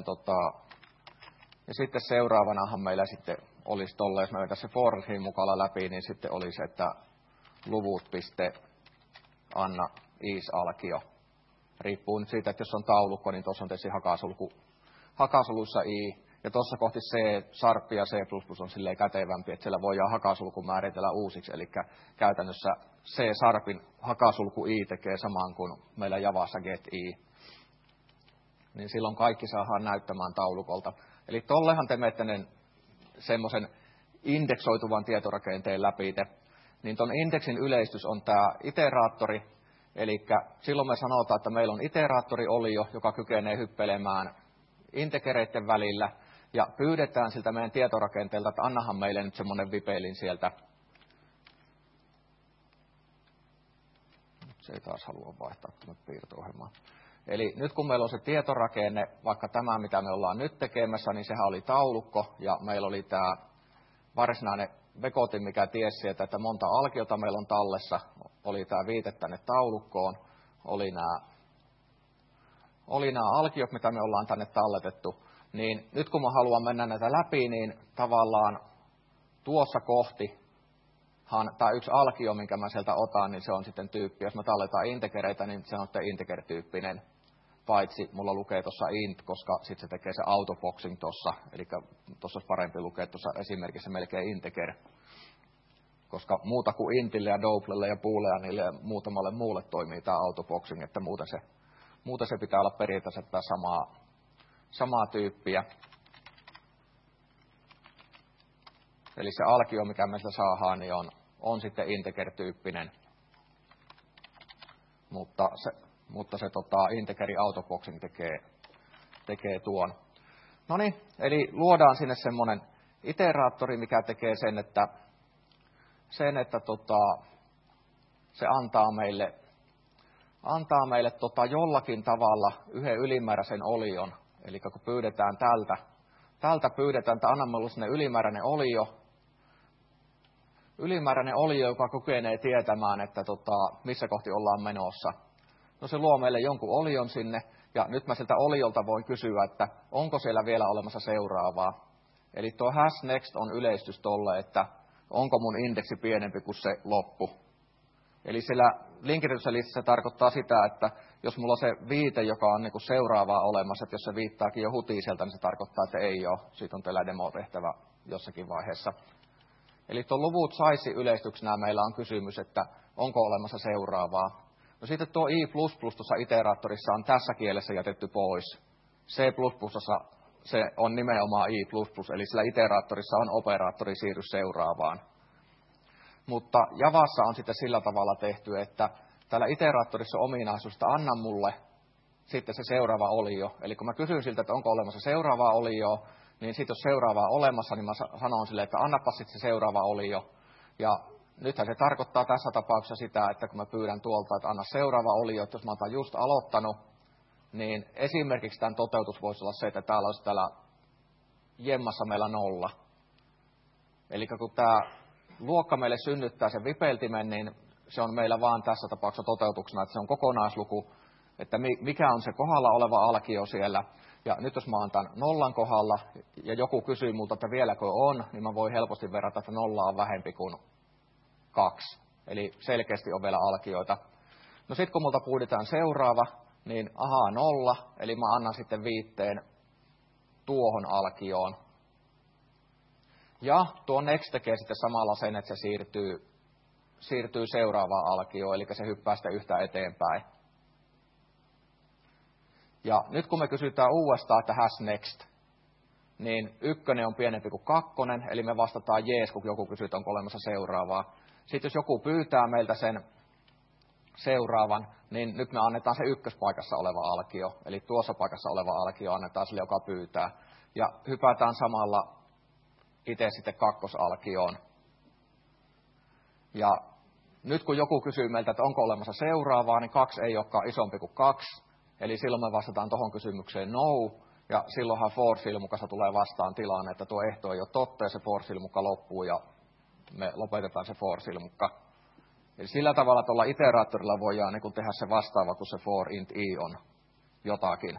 S2: sitten seuraavanahan meillä sitten olisi tolle, jos me vetäisiin se forhin mukana läpi, niin sitten olisi, että luvut piste anna is-alkio. Riippuu nyt siitä, että jos on taulukko, niin tuossa on tietysti hakasoluissa i. Ja tuossa kohti C, Sharp ja C++ on silleen kätevämpi, että siellä voidaan hakasulku määritellä uusiksi. Eli käytännössä C Sharpin hakasulku i tekee saman kuin meillä Javassa get i. Niin silloin kaikki saadaan näyttämään taulukolta. Eli tollehan te menette semmoisen indeksoituvan tietorakenteen läpi. Niin ton indeksin yleistys on tämä iteraattori. Eli silloin me sanotaan, että meillä on iteraattoriolio, joka kykenee hyppelemään integereiden välillä. Ja pyydetään siltä meidän tietorakenteelta, että annahan meille nyt semmoinen vipelin sieltä. Se ei taas halua vaihtaa tuonne piirto-ohjelmaan. Eli nyt kun meillä on se tietorakenne, vaikka tämä mitä me ollaan nyt tekemässä, niin sehän oli taulukko. Ja meillä oli tämä varsinainen vekotin, mikä tiesi, että monta alkiota meillä on tallessa. Oli tämä viite tänne taulukkoon. Oli nämä alkiot, mitä me ollaan tänne talletettu. Niin nyt kun mä haluan mennä näitä läpi, niin tavallaan tuossa kohtihan, tämä yksi alkio, minkä mä sieltä otan, niin se on sitten tyyppi. Jos mä talletaan integereitä, niin se on sitten integer-tyyppinen. Paitsi mulla lukee tuossa int, koska sitten se tekee se autoboxing tuossa. Eli tuossa olisi parempi lukea tuossa esimerkissä melkein integer. Koska muuta kuin intille ja doublelle ja booleanille ja muutamalle muulle toimii tämä autoboxing, että muuten se pitää olla periaatteessa tämä samaa tyyppiä. Eli se alkio, mikä me saadaan, niin on sitten integer-tyyppinen. Mutta se integeri autoboxing tekee tuon. No niin, eli luodaan sinne semmoinen iteraattori, mikä tekee sen, että se antaa meille jollakin tavalla yhden ylimääräisen olion. Eli kun pyydetään tältä pyydetään, että anna minulle sinne ylimääräinen olio, joka kykenee tietämään, että missä kohti ollaan menossa. No se luo meille jonkun olion sinne, ja nyt mä siltä oliolta voin kysyä, että onko siellä vielä olemassa seuraavaa. Eli tuo #next on yleistys tolle, että onko mun indeksi pienempi kuin se loppu. Eli siellä linkitetyssä listassa tarkoittaa sitä, että jos mulla on se viite, joka on niinku seuraavaa olemassa, että jos se viittaakin jo hutiselta, niin se tarkoittaa, että ei ole. Siitä on teillä demo-tehtävä jossakin vaiheessa. Eli tuon luvut saisi yleistyksenä meillä on kysymys, että onko olemassa seuraavaa. No sitten tuo i++ tuossa iteraattorissa on tässä kielessä jätetty pois. C++ se on nimenomaan i++, eli sillä iteraattorissa on operaattori siirry seuraavaan. Mutta Javassa on sitten sillä tavalla tehty, että täällä iteraattorissa ominaisuudesta anna mulle sitten se seuraava olio. Eli kun mä kysyn siltä, että onko olemassa seuraavaa olio, niin sitten jos seuraavaa on olemassa, niin mä sanon sille, että annapa sitten se seuraava olio. Ja nythän se tarkoittaa tässä tapauksessa sitä, että kun mä pyydän tuolta, että anna seuraava olio, että jos mä oon just aloittanut, niin esimerkiksi tämän toteutus voisi olla se, että täällä olisi jemmassa meillä 0. Eli kun tämä luokka meille synnyttää sen vipeltimen, niin se on meillä vaan tässä tapauksessa toteutuksena, että se on kokonaisluku, että mikä on se kohdalla oleva alkio siellä. Ja nyt jos mä oon tämän 0 kohdalla ja joku kysyy multa, että vieläkö on, niin mä voin helposti verrata, että 0 on vähempi kuin 2. Eli selkeästi on vielä alkioita. No sitten kun multa pyydetään seuraava, niin 0, eli mä annan sitten viitteen tuohon alkioon.
S1: Ja tuo next tekee sitten samalla sen, että se siirtyy seuraavaan alkioon, eli se hyppää sitä yhtä eteenpäin. Ja nyt kun me kysytään uudestaan, että has next, niin 1 on pienempi kuin 2, eli me vastataan jees, kun joku kysyy, onko olemassa seuraavaa. Sitten jos joku pyytää meiltä sen seuraavan, niin nyt me annetaan se 1 paikassa oleva alkio, eli tuossa paikassa oleva alkio annetaan sille, joka pyytää. Ja hypätään samalla itse sitten 2 alkioon. Ja nyt kun joku kysyy meiltä, että onko olemassa seuraavaa, niin 2 ei olekaan isompi kuin 2, eli silloin me vastataan tuohon kysymykseen no, ja silloinhan for-silmukassa tulee vastaan tilanne, että tuo ehto ei ole totta, ja se for-silmukka loppuu, ja me lopetetaan se for-silmukka. Eli sillä tavalla tuolla iteraattorilla voidaan niin tehdä se vastaava, kun se for int i on jotakin.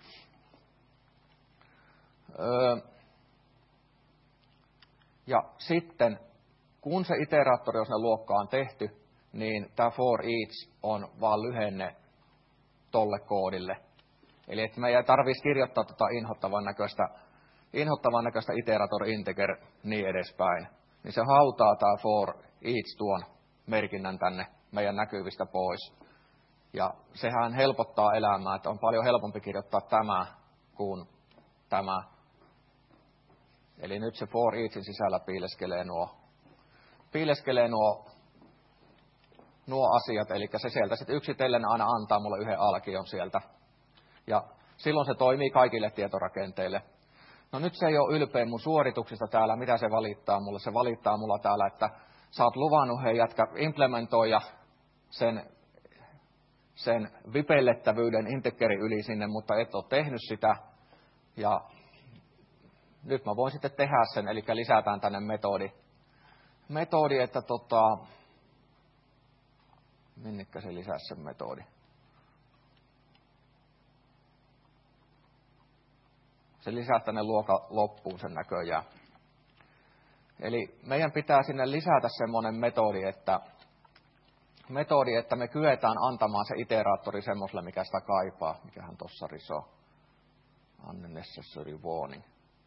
S1: Ja sitten, kun se iteraattori on sinne luokkaan tehty, niin tämä for each on vaan lyhenne tolle koodille. Eli että me ei tarvitsisi kirjoittaa tuota inhottavan näköistä iterator integer niin edespäin. Niin se hautaa tämä for each tuon merkinnän tänne meidän näkyvistä pois. Ja sehän helpottaa elämää, että on paljon helpompi kirjoittaa tämä kuin tämä. Eli nyt se for eachin sisällä piileskelee nuo asiat, eli se sieltä sitten yksitellen aina antaa mulle yhden alkion sieltä. Ja silloin se toimii kaikille tietorakenteille. No nyt se ei ole ylpeä mun suorituksista täällä, mitä se valittaa mulle. Se valittaa mulla täällä, että sä oot luvannut, hei jätkä, implementoida sen vipellettävyyden integeri yli sinne, mutta et ole tehnyt sitä. Ja nyt mä voin sitten tehdä sen, eli lisätään tänne metodi, että minnekä se lisää sen metodi? Se lisää tänne luokan loppuun sen näköjään. Eli meidän pitää sinne lisätä semmoinen metodi, että me kyetään antamaan se iteraattori semmoiselle, mikä sitä kaipaa. Mikähän tuossa risoo? Unnecessary warning.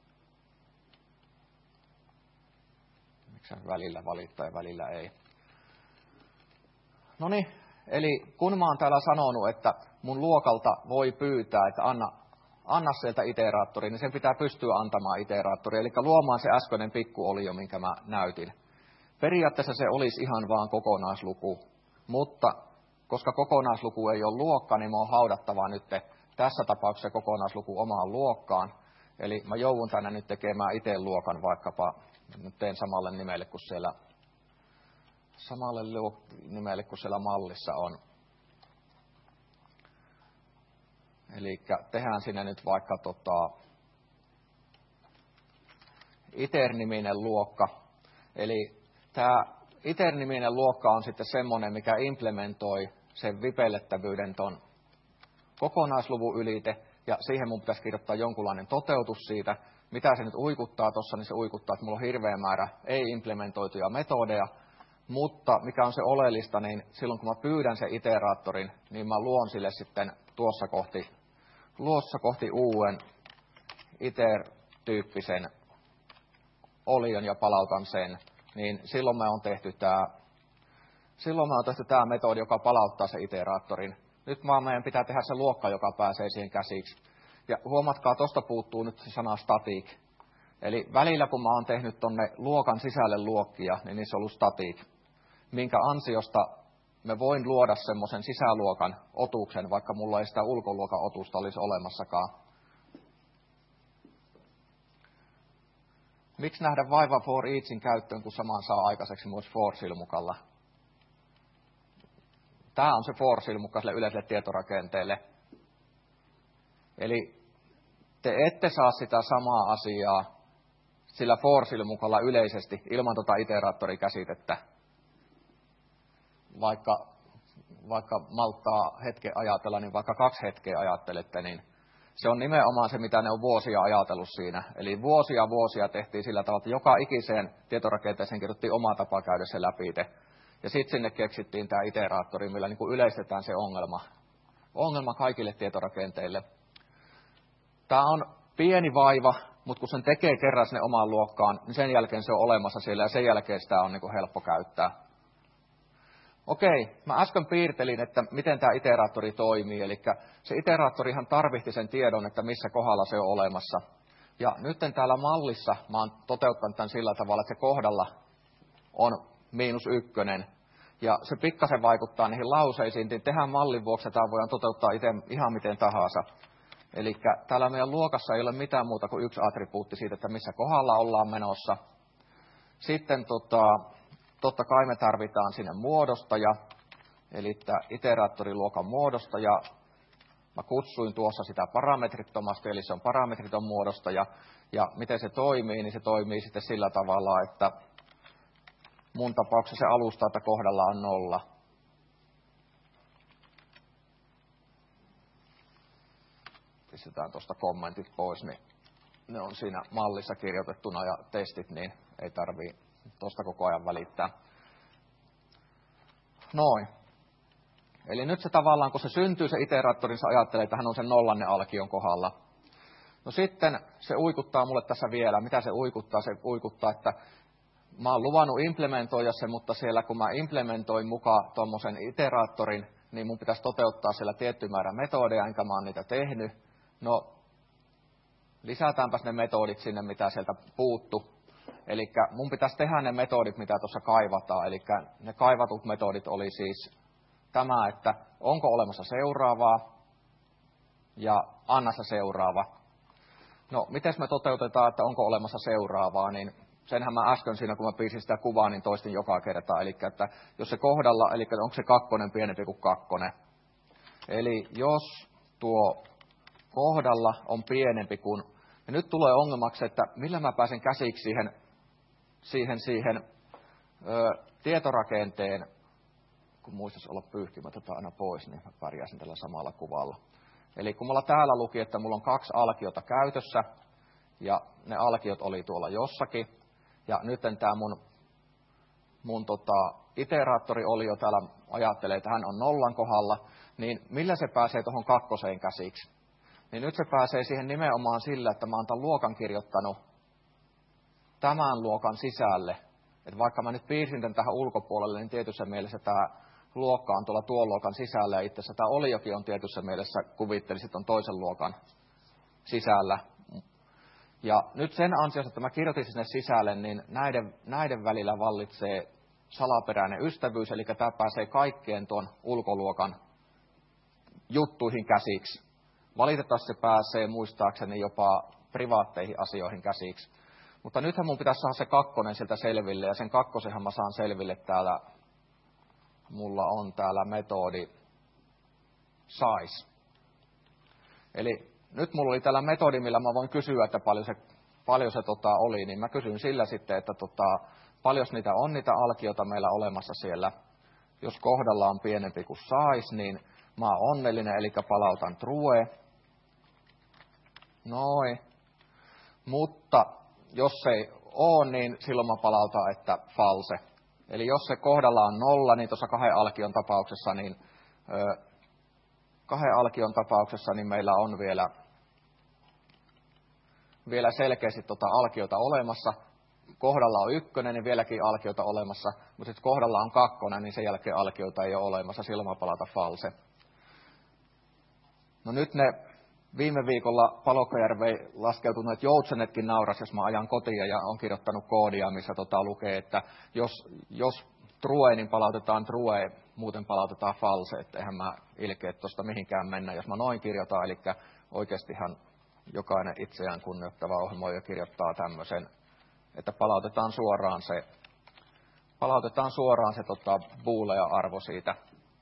S1: Miksi välillä valittaa ja välillä ei? Noniin, eli kun mä oon täällä sanonut, että mun luokalta voi pyytää, että anna sieltä iteraattori, niin sen pitää pystyä antamaan iteraattori, eli luomaan se äskeinen pikkuolio, minkä mä näytin. Periaatteessa se olisi ihan vaan kokonaisluku, mutta koska kokonaisluku ei ole luokka, niin mä oon haudattava nyt tässä tapauksessa kokonaisluku omaan luokkaan. Eli mä joudun tänne nyt tekemään itse luokan vaikkapa, nyt teen samalle nimelle kuin siellä mallissa on. Eli tehdään sinne nyt vaikka iter-niminen luokka. Eli tämä iter-niminen luokka on sitten semmoinen, mikä implementoi sen vipellettävyyden ton kokonaisluvun ylite, ja siihen mun pitäisi kirjoittaa jonkunlainen toteutus siitä. Mitä se nyt uikuttaa tuossa, niin se uikuttaa, että mulla on hirveä määrä ei-implementoituja metodeja, mutta mikä on se oleellista, niin silloin kun mä pyydän sen iteraattorin, niin mä luon sille sitten tuossa kohti uuden iter-tyyppisen olion ja palautan sen, niin silloin me on tehty tämä metodi, joka palauttaa se iteraattorin. Nyt vaan meidän pitää tehdä se luokka, joka pääsee siihen käsiksi. Ja huomatkaa, tuosta puuttuu nyt se sana static. Eli välillä kun mä oon tehnyt tonne luokan sisälle luokkia, niin niissä on ollut static, minkä ansiosta me voin luoda semmoisen sisäluokan otuksen, vaikka mulla ei sitä ulkoluokan otusta olisi olemassakaan. Miksi nähdä vaiva for eachin käyttöön, kun saman saa aikaiseksi myös for-silmukalla? Tämä on se for-silmukka sille yleiselle tietorakenteelle. Eli te ette saa sitä samaa asiaa sillä for-silmukalla yleisesti ilman tuota iteraattorikäsitettä. Vaikka malttaa hetken ajatella, niin vaikka 2 hetkeä ajattelette, niin se on nimenomaan se, mitä ne on vuosia ajatellut siinä. Eli vuosia tehtiin sillä tavalla, että joka ikiseen tietorakenteeseen kirjoittiin oma tapa käydä se läpi. Ja sitten sinne keksittiin tämä iteraattori, millä niin kuin yleistetään se ongelma kaikille tietorakenteille. Tämä on pieni vaiva,
S2: mutta kun sen tekee kerran sinne omaan luokkaan, niin sen jälkeen se on olemassa siellä ja sen jälkeen sitä on niin kuin helppo käyttää. Okei, mä äsken piirtelin, että miten tämä iteraattori toimii, eli se iteraattorihan tarvitsi sen tiedon, että missä kohdalla se on olemassa. Ja nyt täällä mallissa mä oon toteuttanut tämän sillä tavalla, että se kohdalla on -1, ja se pikkasen vaikuttaa niihin lauseisiin, niin tehdään mallin vuoksi, että tämä voidaan toteuttaa itse ihan miten tahansa. Eli täällä meidän luokassa ei ole mitään muuta kuin yksi attribuutti siitä, että missä kohdalla ollaan menossa. Sitten totta kai me tarvitaan sinne muodostaja, eli tämä iteraattoriluokan muodostaja. Mä kutsuin tuossa sitä parametrittomasti, eli se on parametriton muodostaja. Ja miten se toimii, niin se toimii sitten sillä tavalla, että mun tapauksessa se alustaa, että kohdalla on 0. Pistetään tuosta kommentit pois, niin ne on siinä mallissa kirjoitettuna ja testit, niin ei tarvii tuosta koko ajan välittää. Noin. Eli nyt se tavallaan, kun se syntyy se iteraattori, se ajattelee, että hän on sen 0. alkion kohdalla. No sitten se uikuttaa mulle tässä vielä. Mitä se uikuttaa? Se uikuttaa, että mä oon luvannut implementoida sen, mutta siellä kun mä implementoin mukaan tuommoisen iteraattorin, niin mun pitäisi toteuttaa siellä tietty määrä metodeja, enkä mä oon niitä tehnyt. No, lisätäänpäs ne metodit sinne, mitä sieltä puuttu. Eli mun pitäisi tehdä ne metodit, mitä tuossa kaivataan. Eli ne kaivatut metodit oli siis tämä, että onko olemassa seuraavaa ja anna se seuraava. No, miten me toteutetaan, että onko olemassa seuraavaa, niin senhän mä äsken siinä, kun mä piirsin sitä kuvaa, niin toistin joka kerta. Eli että jos se kohdalla, eli onko se 2 pienempi kuin 2. Eli jos tuo kohdalla on pienempi kuin, ja nyt tulee ongelmaksi, että millä mä pääsen käsiksi siihen tietorakenteen, kun muistaisi olla pyyhkimättä aina pois, niin mä pärjäisin tällä samalla kuvalla. Eli kun mulla täällä luki, että mulla on 2 alkiota käytössä, ja ne alkiot oli tuolla jossakin, ja nyt tämä mun iteraattori oli jo täällä, ajattelee, että hän on 0 kohdalla, niin millä se pääsee tuohon 2 käsiksi? Niin nyt se pääsee siihen nimenomaan sillä, että mä oon tämän luokan kirjoittanut tämän luokan sisälle. Että vaikka mä nyt piirsin tämän tähän ulkopuolelle, niin tietyssä mielessä tämä luokka on tuolla tuon luokan sisällä, ja itse asiassa tämä oliokin on tietyssä mielessä, kuvittelisin, että on toisen luokan sisällä. Ja nyt sen ansiosta, että mä kirjoitin sinne sisälle, niin näiden välillä vallitsee salaperäinen ystävyys, eli tämä pääsee kaikkeen tuon ulkoluokan juttuihin käsiksi. Valitettavasti se pääsee muistaakseni jopa privaatteihin asioihin käsiksi. Mutta nythän mun pitäisi saada se 2 sieltä selville, ja sen 2 mä saan selville täällä. Mulla on täällä metodi size. Eli nyt mulla oli täällä metodi, millä mä voin kysyä, että paljon se oli, niin mä kysyn sillä sitten, että paljon niitä on niitä alkiota meillä olemassa siellä. Jos kohdalla on pienempi kuin size, niin mä oon onnellinen, eli palautan true. Noin. Mutta jos se ei ole, niin silloin mä palautan, että false. Eli jos se kohdalla on 0, niin tuossa 2 alkion tapauksessa niin meillä on vielä selkeästi alkiota olemassa. Kohdalla on 1, niin vieläkin alkiota olemassa, mutta sitten kohdalla on 2, niin sen jälkeen alkiota ei ole olemassa, silloin mä palautan false. No nyt ne viime viikolla Palokkajärveen laskeutuneet joutsenetkin nauras, jos mä ajan kotiin ja on kirjoittanut koodia, missä lukee, että jos true, niin palautetaan true, muuten palautetaan false, että eihän mä ilkeä tuosta mihinkään mennä, jos mä noin kirjoitan, eli oikeastihan jokainen itseään kunnioittava ohjelmoija kirjoittaa tämmöisen, että palautetaan suoraan se boolean-arvo siitä.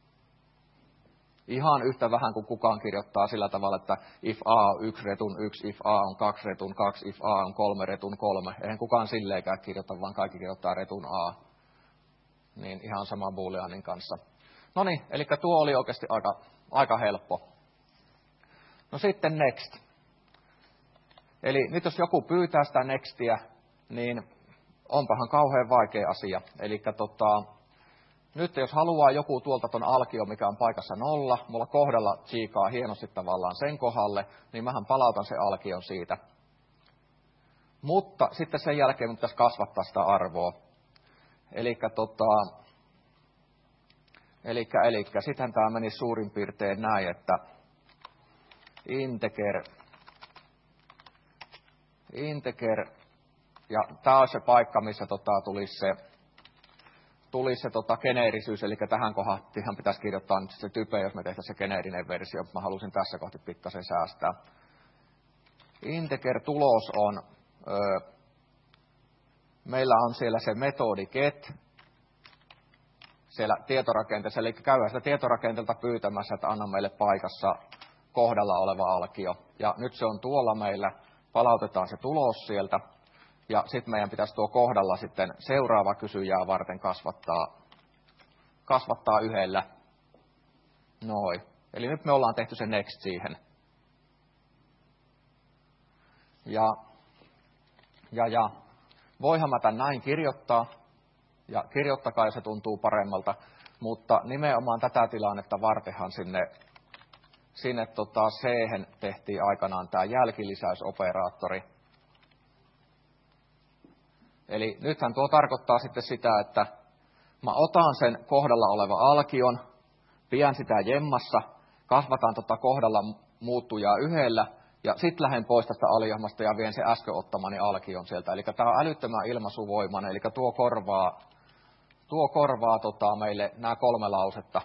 S2: Ihan yhtä vähän kuin kukaan kirjoittaa sillä tavalla, että if a on 1 retun 1, if a on 2 retun 2, if a on 3 retun 3. Eihän kukaan silleenkään kirjoita, vaan kaikki kirjoittaa retun a. Niin ihan sama booleanin kanssa. No niin, eli tuo oli oikeasti aika helppo. No sitten next. Eli nyt jos joku pyytää sitä nextiä, niin onpahan kauhean vaikea asia. Eli nyt jos haluaa joku tuolta ton alkio, mikä on paikassa 0, mulla kohdalla tsiikaa hienosti tavallaan sen kohdalle, niin mähän palautan sen alkion siitä.
S1: Mutta sitten sen jälkeen pitäisi kasvattaa sitä arvoa. Elikkä sittenhän tämä meni suurin piirtein näin, että integer, ja tämä on se paikka, missä tulisi se geneerisyys, eli tähän kohtaan pitäisi kirjoittaa nyt se type, jos me tehtäisiin se geneerinen versio. Mä halusin tässä kohti pikkasen säästää. Integer-tulos on, meillä on siellä se metodi get, siellä tietorakenteessa, eli käydään sitä tietorakenteelta pyytämässä, että anna meille paikassa kohdalla oleva alkio. Ja nyt se on tuolla meillä, palautetaan se tulos sieltä, ja sitten meidän pitäisi tuo kohdalla sitten seuraava kysyjää varten kasvattaa yhdellä. Noin. Eli nyt me ollaan tehty se next siihen. Ja voihan mä tämän näin kirjoittaa, ja kirjoittakaa, jos se tuntuu paremmalta, mutta nimenomaan tätä tilannetta vartenhan sinne C-hen tehtiin aikanaan tämä jälkilisäysoperaattori. Eli nythän tuo tarkoittaa sitten sitä, että mä otan sen kohdalla oleva alkion, pidän sitä jemmassa, kasvataan kohdalla muuttujaa yhdellä, ja sitten lähden pois tästä alijahmasta ja vien se äsken ottamani alkion sieltä. Eli tämä on älyttömän ilmaisuvoimainen, eli tuo korvaa meille nämä 3 lausetta.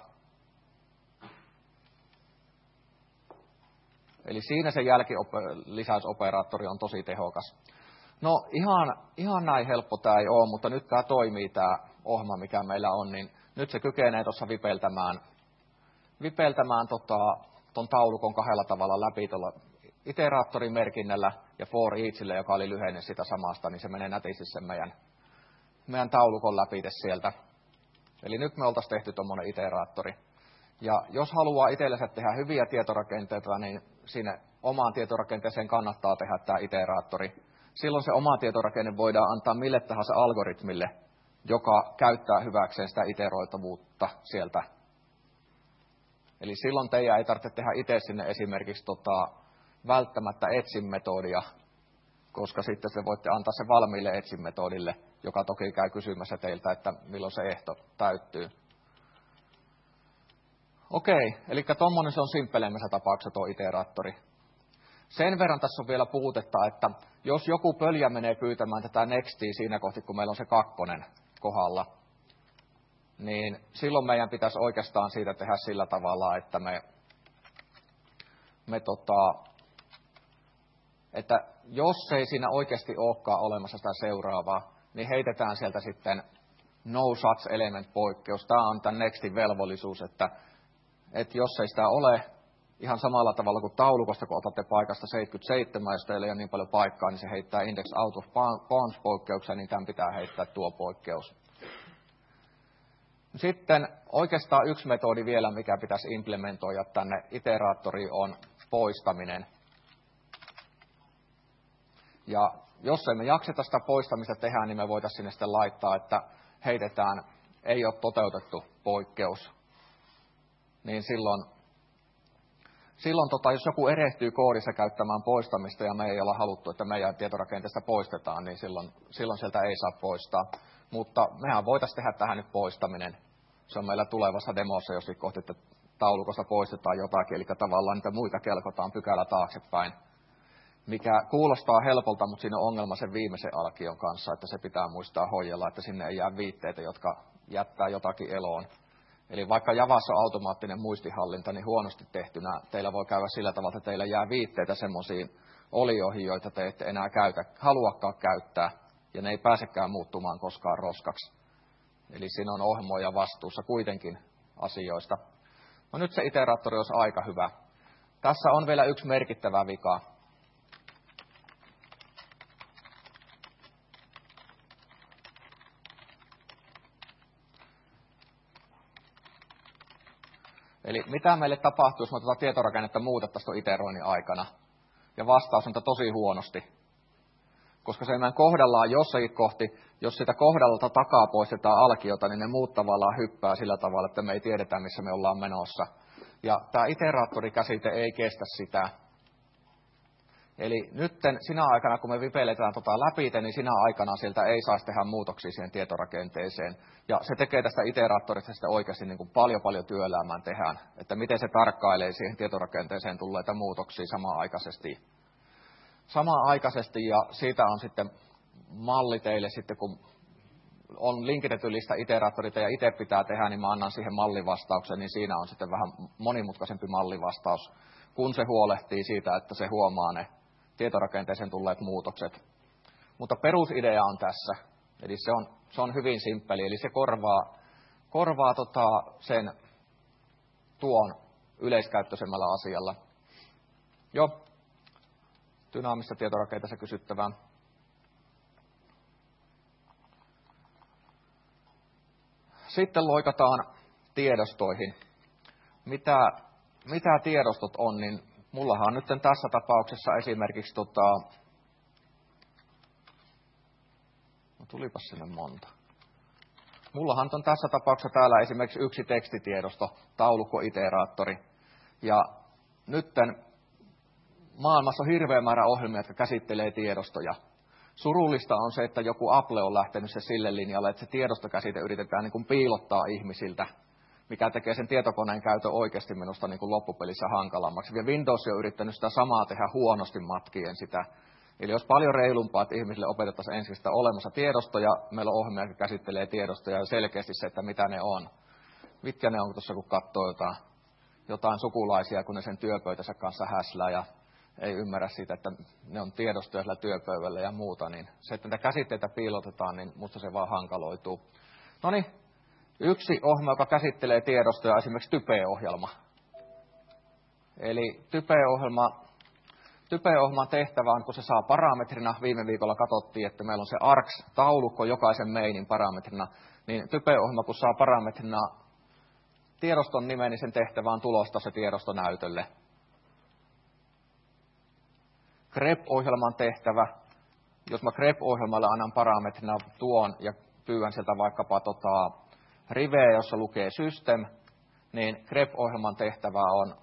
S1: Eli siinä se jälkilisäysoperaattori on tosi tehokas. No ihan näin helppo tämä ei ole, mutta nyt tämä toimii tämä ohjelma, mikä meillä on, niin nyt se kykenee tuossa vipeltämään ton taulukon 2 tavalla läpi tuolla iteraattorimerkinnällä ja for eachille, joka oli lyhenne sitä samasta, niin se menee nätisti sen meidän taulukon läpi sieltä. Eli nyt me oltaisiin tehty tuommoinen iteraattori. Ja jos haluaa itsellensä tehdä hyviä tietorakenteita, niin sinne omaan tietorakenteeseen kannattaa tehdä tämä iteraattori. Silloin se oma tietorakenne voidaan antaa mille tahansa algoritmille, joka käyttää hyväkseen sitä iteroitavuutta sieltä. Eli silloin teidän ei tarvitse tehdä itse sinne esimerkiksi välttämättä etsin-metodia, koska sitten se voitte antaa se valmiille etsin-metodille, joka toki käy kysymässä teiltä, että milloin se ehto täyttyy. Okei, eli tuommoinen se on simppelemmässä tapauksessa tuo iteraattori. Sen verran tässä on vielä puutetta, että jos joku pöljä menee pyytämään tätä nextia siinä kohti, kun meillä on se 2 kohdalla, niin silloin meidän pitäisi oikeastaan siitä tehdä sillä tavalla, että että jos ei siinä oikeasti olekaan olemassa sitä seuraavaa, niin heitetään sieltä sitten no such element poikkeus. Tämä on tämän nextin velvollisuus, että jos ei sitä ole, ihan samalla tavalla kuin taulukosta, kun otatte paikasta 77, jos teillä ei ole niin paljon paikkaa, niin se heittää index out of bounds -poikkeuksia, niin tämän pitää heittää tuo poikkeus. Sitten oikeastaan yksi metodi vielä, mikä pitäisi implementoida tänne iteraattoriin, on poistaminen. Ja jos emme jakseta sitä poistamista tehdä, niin me voitaisiin sinne sitten laittaa, että heitetään ei ole toteutettu poikkeus. Niin silloin jos joku erehtyy koodissa käyttämään poistamista ja me ei olla haluttu, että meidän tietorakenteesta poistetaan, niin silloin sieltä ei saa poistaa. Mutta mehän voitaisiin tehdä tähän nyt poistaminen. Se on meillä tulevassa demossa, jos kohti, että taulukosta poistetaan jotakin, eli tavallaan niitä muita kelkotaan pykälä taaksepäin. Mikä kuulostaa helpolta, mutta siinä on ongelma sen viimeisen alkion kanssa, että se pitää muistaa hoidella, että sinne ei jää viitteitä, jotka jättää jotakin eloon. Eli vaikka Javassa on automaattinen muistihallinta, niin huonosti tehtynä teillä voi käydä sillä tavalla, että teillä jää viitteitä semmoisiin olioihin, joita te ette enää haluakaan käyttää, ja ne ei pääsekään muuttumaan koskaan roskaksi. Eli siinä on ohjelmoija vastuussa kuitenkin asioista. No nyt se iteraattori olisi aika hyvä. Tässä on vielä yksi merkittävä vika. Eli mitä meille tapahtuu, jos me tuota tietorakennetta muutettaisiin iteroinnin aikana? Ja vastaus on tosi huonosti. Koska se meidän kohdallaan jossakin kohti, jos sitä kohdalta takaa poistetaan alkiota, niin ne muut tavallaan hyppää sillä tavalla, että me ei tiedetä, missä me ollaan menossa. Ja tämä iteraattorikäsite ei kestä sitä. Eli nytten sinä aikana, kun me vipeletään läpi, niin sinä aikana sieltä ei saisi tehdä muutoksia siihen tietorakenteeseen. Ja se tekee tästä iteraattorista sitten oikeasti niin kuin paljon työelämään tehdään, että miten se tarkkailee siihen tietorakenteeseen tulleita muutoksia samanaikaisesti. Ja siitä on sitten malli teille sitten, kun on linkitetyllistä iteraattoreita ja itse pitää tehdä, niin mä annan siihen mallivastauksen, niin siinä on sitten vähän monimutkaisempi mallivastaus, kun se huolehtii siitä, että se huomaa ne tietorakenteeseen tulleet muutokset. Mutta perusidea on tässä, eli se on hyvin simppeli, eli se korvaa sen tuon yleiskäyttöisemmällä asialla. Jo, dynaamista tietorakenteessa kysyttävää. Sitten loikataan tiedostoihin. Mitä tiedostot on, niin mullahan on nyt tässä tapauksessa esimerkiksi, tulipas sinne monta. Mullahan on tässä tapauksessa täällä esimerkiksi yksi tekstitiedosto, taulukkoiteraattori. Ja nytten maailmassa on hirveä määrä ohjelmia, jotka käsittelee tiedostoja. Surullista on se, että joku Apple on lähtenyt se sille linjalle, että se tiedostokäsite yritetään niin kuin piilottaa ihmisiltä, mikä tekee sen tietokoneen käytön oikeasti minusta niin kuin loppupelissä hankalammaksi. Ja Windows on yrittänyt sitä samaa tehdä huonosti matkien sitä. Eli jos paljon reilumpaa, että ihmisille opetettaisiin ensin sitä olemassa tiedostoja, meillä on ohjelmia, jotka käsittelee tiedostoja ja selkeästi se, että mitä ne on. Mitkä ne on tuossa, kun katsoo jotain sukulaisia, kun ne sen työpöytänsä kanssa häslää ja ei ymmärrä siitä, että ne on tiedostoja sillä työpöydällä ja muuta, niin se, että näitä käsitteitä piilotetaan, niin musta se vaan hankaloituu. No niin, yksi ohjelma, joka käsittelee tiedostoja, on esimerkiksi Type-ohjelma. Eli Type-ohjelman tehtävä on, kun se saa parametrina, viime viikolla katsottiin, että meillä on se ARCS-taulukko jokaisen mainin parametrina, niin Type-ohjelma, kun saa parametrina tiedoston nimen, niin sen tehtävä on tulostaa se tiedosto näytölle. grep-ohjelman tehtävä, jos mä grep-ohjelmalle annan parametrina tuon ja pyydän sieltä vaikkapa riveä, jossa lukee system, niin grep-ohjelman tehtävä on,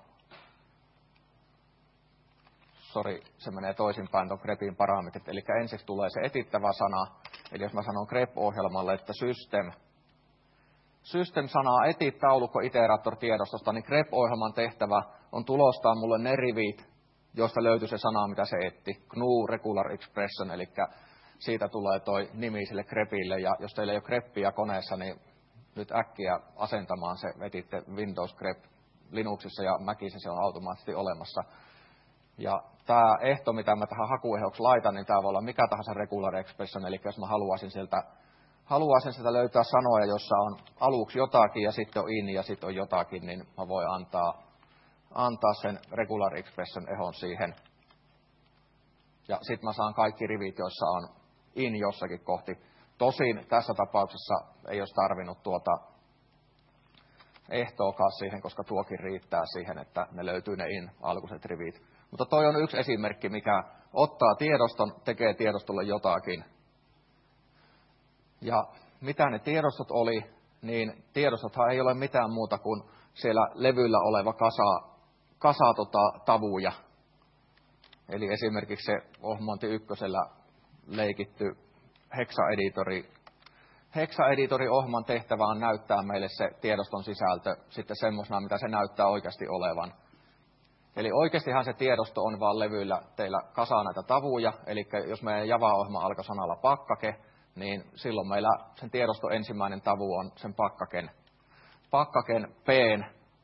S1: se menee toisinpäin tuon grepin parametrit, eli ensiksi tulee se etittävä sana, eli jos mä sanon grep-ohjelmalle, että system-sanaa etit taulukko iteraattor tiedostosta, niin grep-ohjelman tehtävä on tulostaa mulle ne rivit, josta löytyy se sana, mitä se etti. GNU Regular Expression, eli siitä tulee toi nimi sille grepille, ja jos teillä ei ole greppiä koneessa, niin nyt äkkiä asentamaan se, etitte Windows grep Linuxissa ja Macissa se on automaattisesti olemassa. Ja tämä ehto, mitä mä tähän hakuehdoksi laitan, niin tämä voi olla mikä tahansa Regular Expression, eli jos mä haluaisin sieltä löytää sanoja, jossa on aluksi jotakin ja sitten on in ja sitten on jotakin, niin mä voin antaa sen Regular Expression ehon siihen. Ja sitten mä saan kaikki rivit, joissa on in jossakin kohti. Tosin tässä tapauksessa ei olisi tarvinnut ehtoakaan siihen, koska tuokin riittää siihen, että ne löytyy ne in alkuiset rivit. Mutta toi on yksi esimerkki, mikä ottaa tiedoston, tekee tiedostolle jotakin. Ja mitä ne tiedostot oli, niin tiedostothan ei ole mitään muuta kuin siellä levyllä oleva kasa tavuja. Eli esimerkiksi se Ohmonti ykkösellä leikitty Hexa-editori Ohman tehtävä on näyttää meille se tiedoston sisältö sitten semmoisena, mitä se näyttää oikeasti olevan. Eli oikeastihan se tiedosto on vaan levyillä teillä kasaa näitä tavuja, eli jos meidän Java-ohjelma alkoi sanalla pakkake, niin silloin meillä sen tiedoston ensimmäinen tavu on sen pakkaken P:n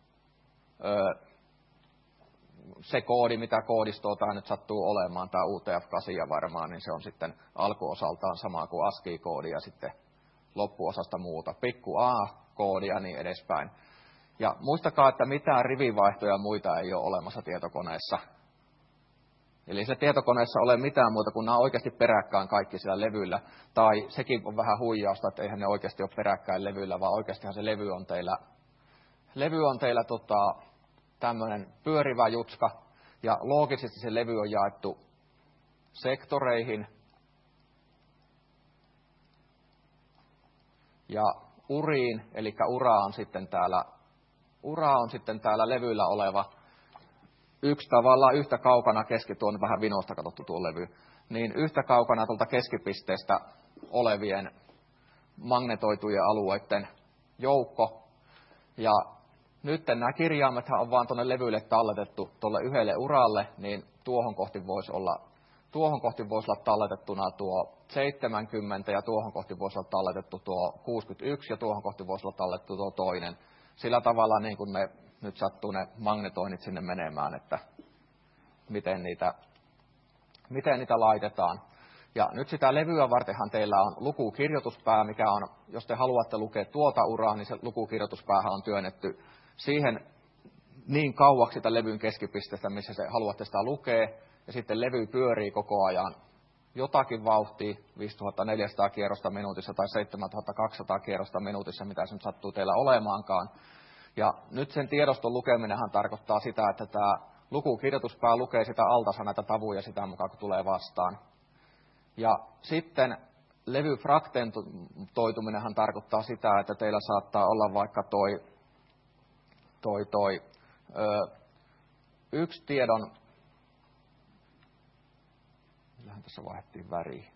S1: se koodi, mitä koodistoa tämä nyt sattuu olemaan, tämä UTF-8 varmaan, niin se on sitten alkuosaltaan sama kuin ASCII-koodi ja sitten loppuosasta muuta, pikku A-koodi ja niin edespäin. Ja muistakaa, että mitään rivivaihtoja ja muita ei ole olemassa tietokoneessa. Eli se tietokoneessa ole mitään muuta, kun nämä on oikeasti peräkkäin kaikki siellä levyllä. Tai sekin on vähän huijausta, että eihän ne oikeasti ole peräkkäin levyllä, vaan oikeastihan se levy on teillä tämmöinen pyörivä jutska. Ja loogisesti se levy on jaettu sektoreihin. Ja uriin, eli ura on sitten täällä levyllä oleva yksi tavallaan yhtä kaukana tuo on vähän vinosta katsottu tuo levy, niin yhtä kaukana tuolta keskipisteestä olevien magnetoitujen alueiden joukko. Ja nyt nämä kirjaimethan on vaan tuonne levyille talletettu tuolle yhdelle uralle, niin tuohon kohti voisi olla talletettuna tuo 70 ja tuohon kohti voisi olla talletettu tuo 61 ja tuohon kohti voisi olla talletettu tuo toinen. Sillä tavalla niin kuin ne nyt sattuu ne magnetoinnit sinne menemään, että miten niitä laitetaan. Ja nyt sitä levyä vartenhan teillä on lukukirjoituspää, mikä on, jos te haluatte lukea tuota uraa, niin se lukukirjoituspäähän on työnnetty siihen niin kauaksi sitä levyn keskipisteestä, missä se haluatte sitä lukea. Ja sitten levy pyörii koko ajan jotakin vauhtia, 5400 kierrosta minuutissa tai 7200 kierrosta minuutissa, mitä se nyt sattuu teillä olemaankaan. Ja nyt sen tiedoston lukeminenhan tarkoittaa sitä, että tämä lukukirjoituspää lukee sitä altansa näitä tavuja sitä mukaan, kun tulee vastaan. Ja sitten levyfragmentoituminenhan tarkoittaa sitä, että teillä saattaa olla vaikka yksi tiedon, millähän tässä vaihdettiin väriä.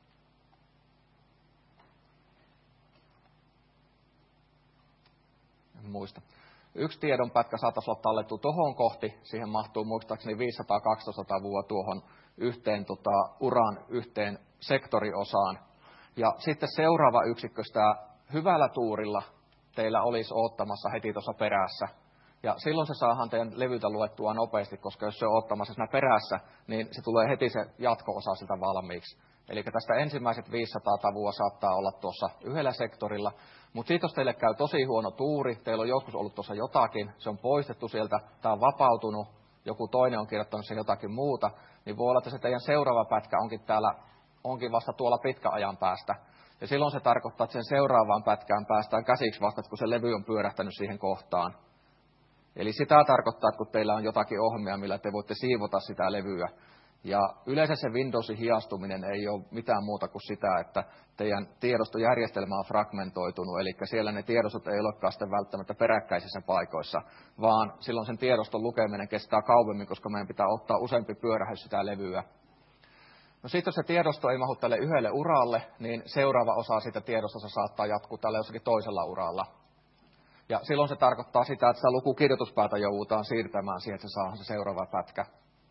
S1: En muista. Yksi tiedonpätkä saattaisi olla tallettu tohon kohti, siihen mahtuu muistaakseni 512 tavua tuohon yhteen uran yhteen sektoriosaan. Ja sitten seuraava yksikkö sitä hyvällä tuurilla teillä olisi odottamassa heti tuossa perässä. Ja silloin se saadaan teidän levyltä luettua nopeasti, koska jos se on odottamassa siinä perässä, niin se tulee heti se jatko-osa sitä valmiiksi. Eli tästä ensimmäiset 500 tavua saattaa olla tuossa yhdellä sektorilla. Mutta sitten jos teille käy tosi huono tuuri, teillä on joskus ollut tuossa jotakin, se on poistettu sieltä, tämä on vapautunut, joku toinen on kirjoittanut sen jotakin muuta, niin voi olla, että se teidän seuraava pätkä onkin vasta tuolla pitkän ajan päästä. Ja silloin se tarkoittaa, että sen seuraavaan pätkään päästään käsiksi vasta, kun se levy on pyörähtänyt siihen kohtaan. Eli sitä tarkoittaa, että kun teillä on jotakin ohjelmia, millä te voitte siivota sitä levyä. Ja yleensä se Windowsin hiastuminen ei ole mitään muuta kuin sitä, että teidän tiedostojärjestelmä on fragmentoitunut, eli siellä ne tiedostot ei olekaan sitten välttämättä peräkkäisissä paikoissa, vaan silloin sen tiedoston lukeminen kestää kauemmin, koska meidän pitää ottaa useampi pyörähdys sitä levyä. No sitten jos se tiedosto ei mahdu tälle yhdelle uralle, niin seuraava osa siitä tiedostosta saattaa jatkuu tälle jossakin toisella uralla. Ja silloin se tarkoittaa sitä, että sitä lukukirjoituspäätä joudutaan siirtämään siihen, että se saadaan se seuraava pätkä.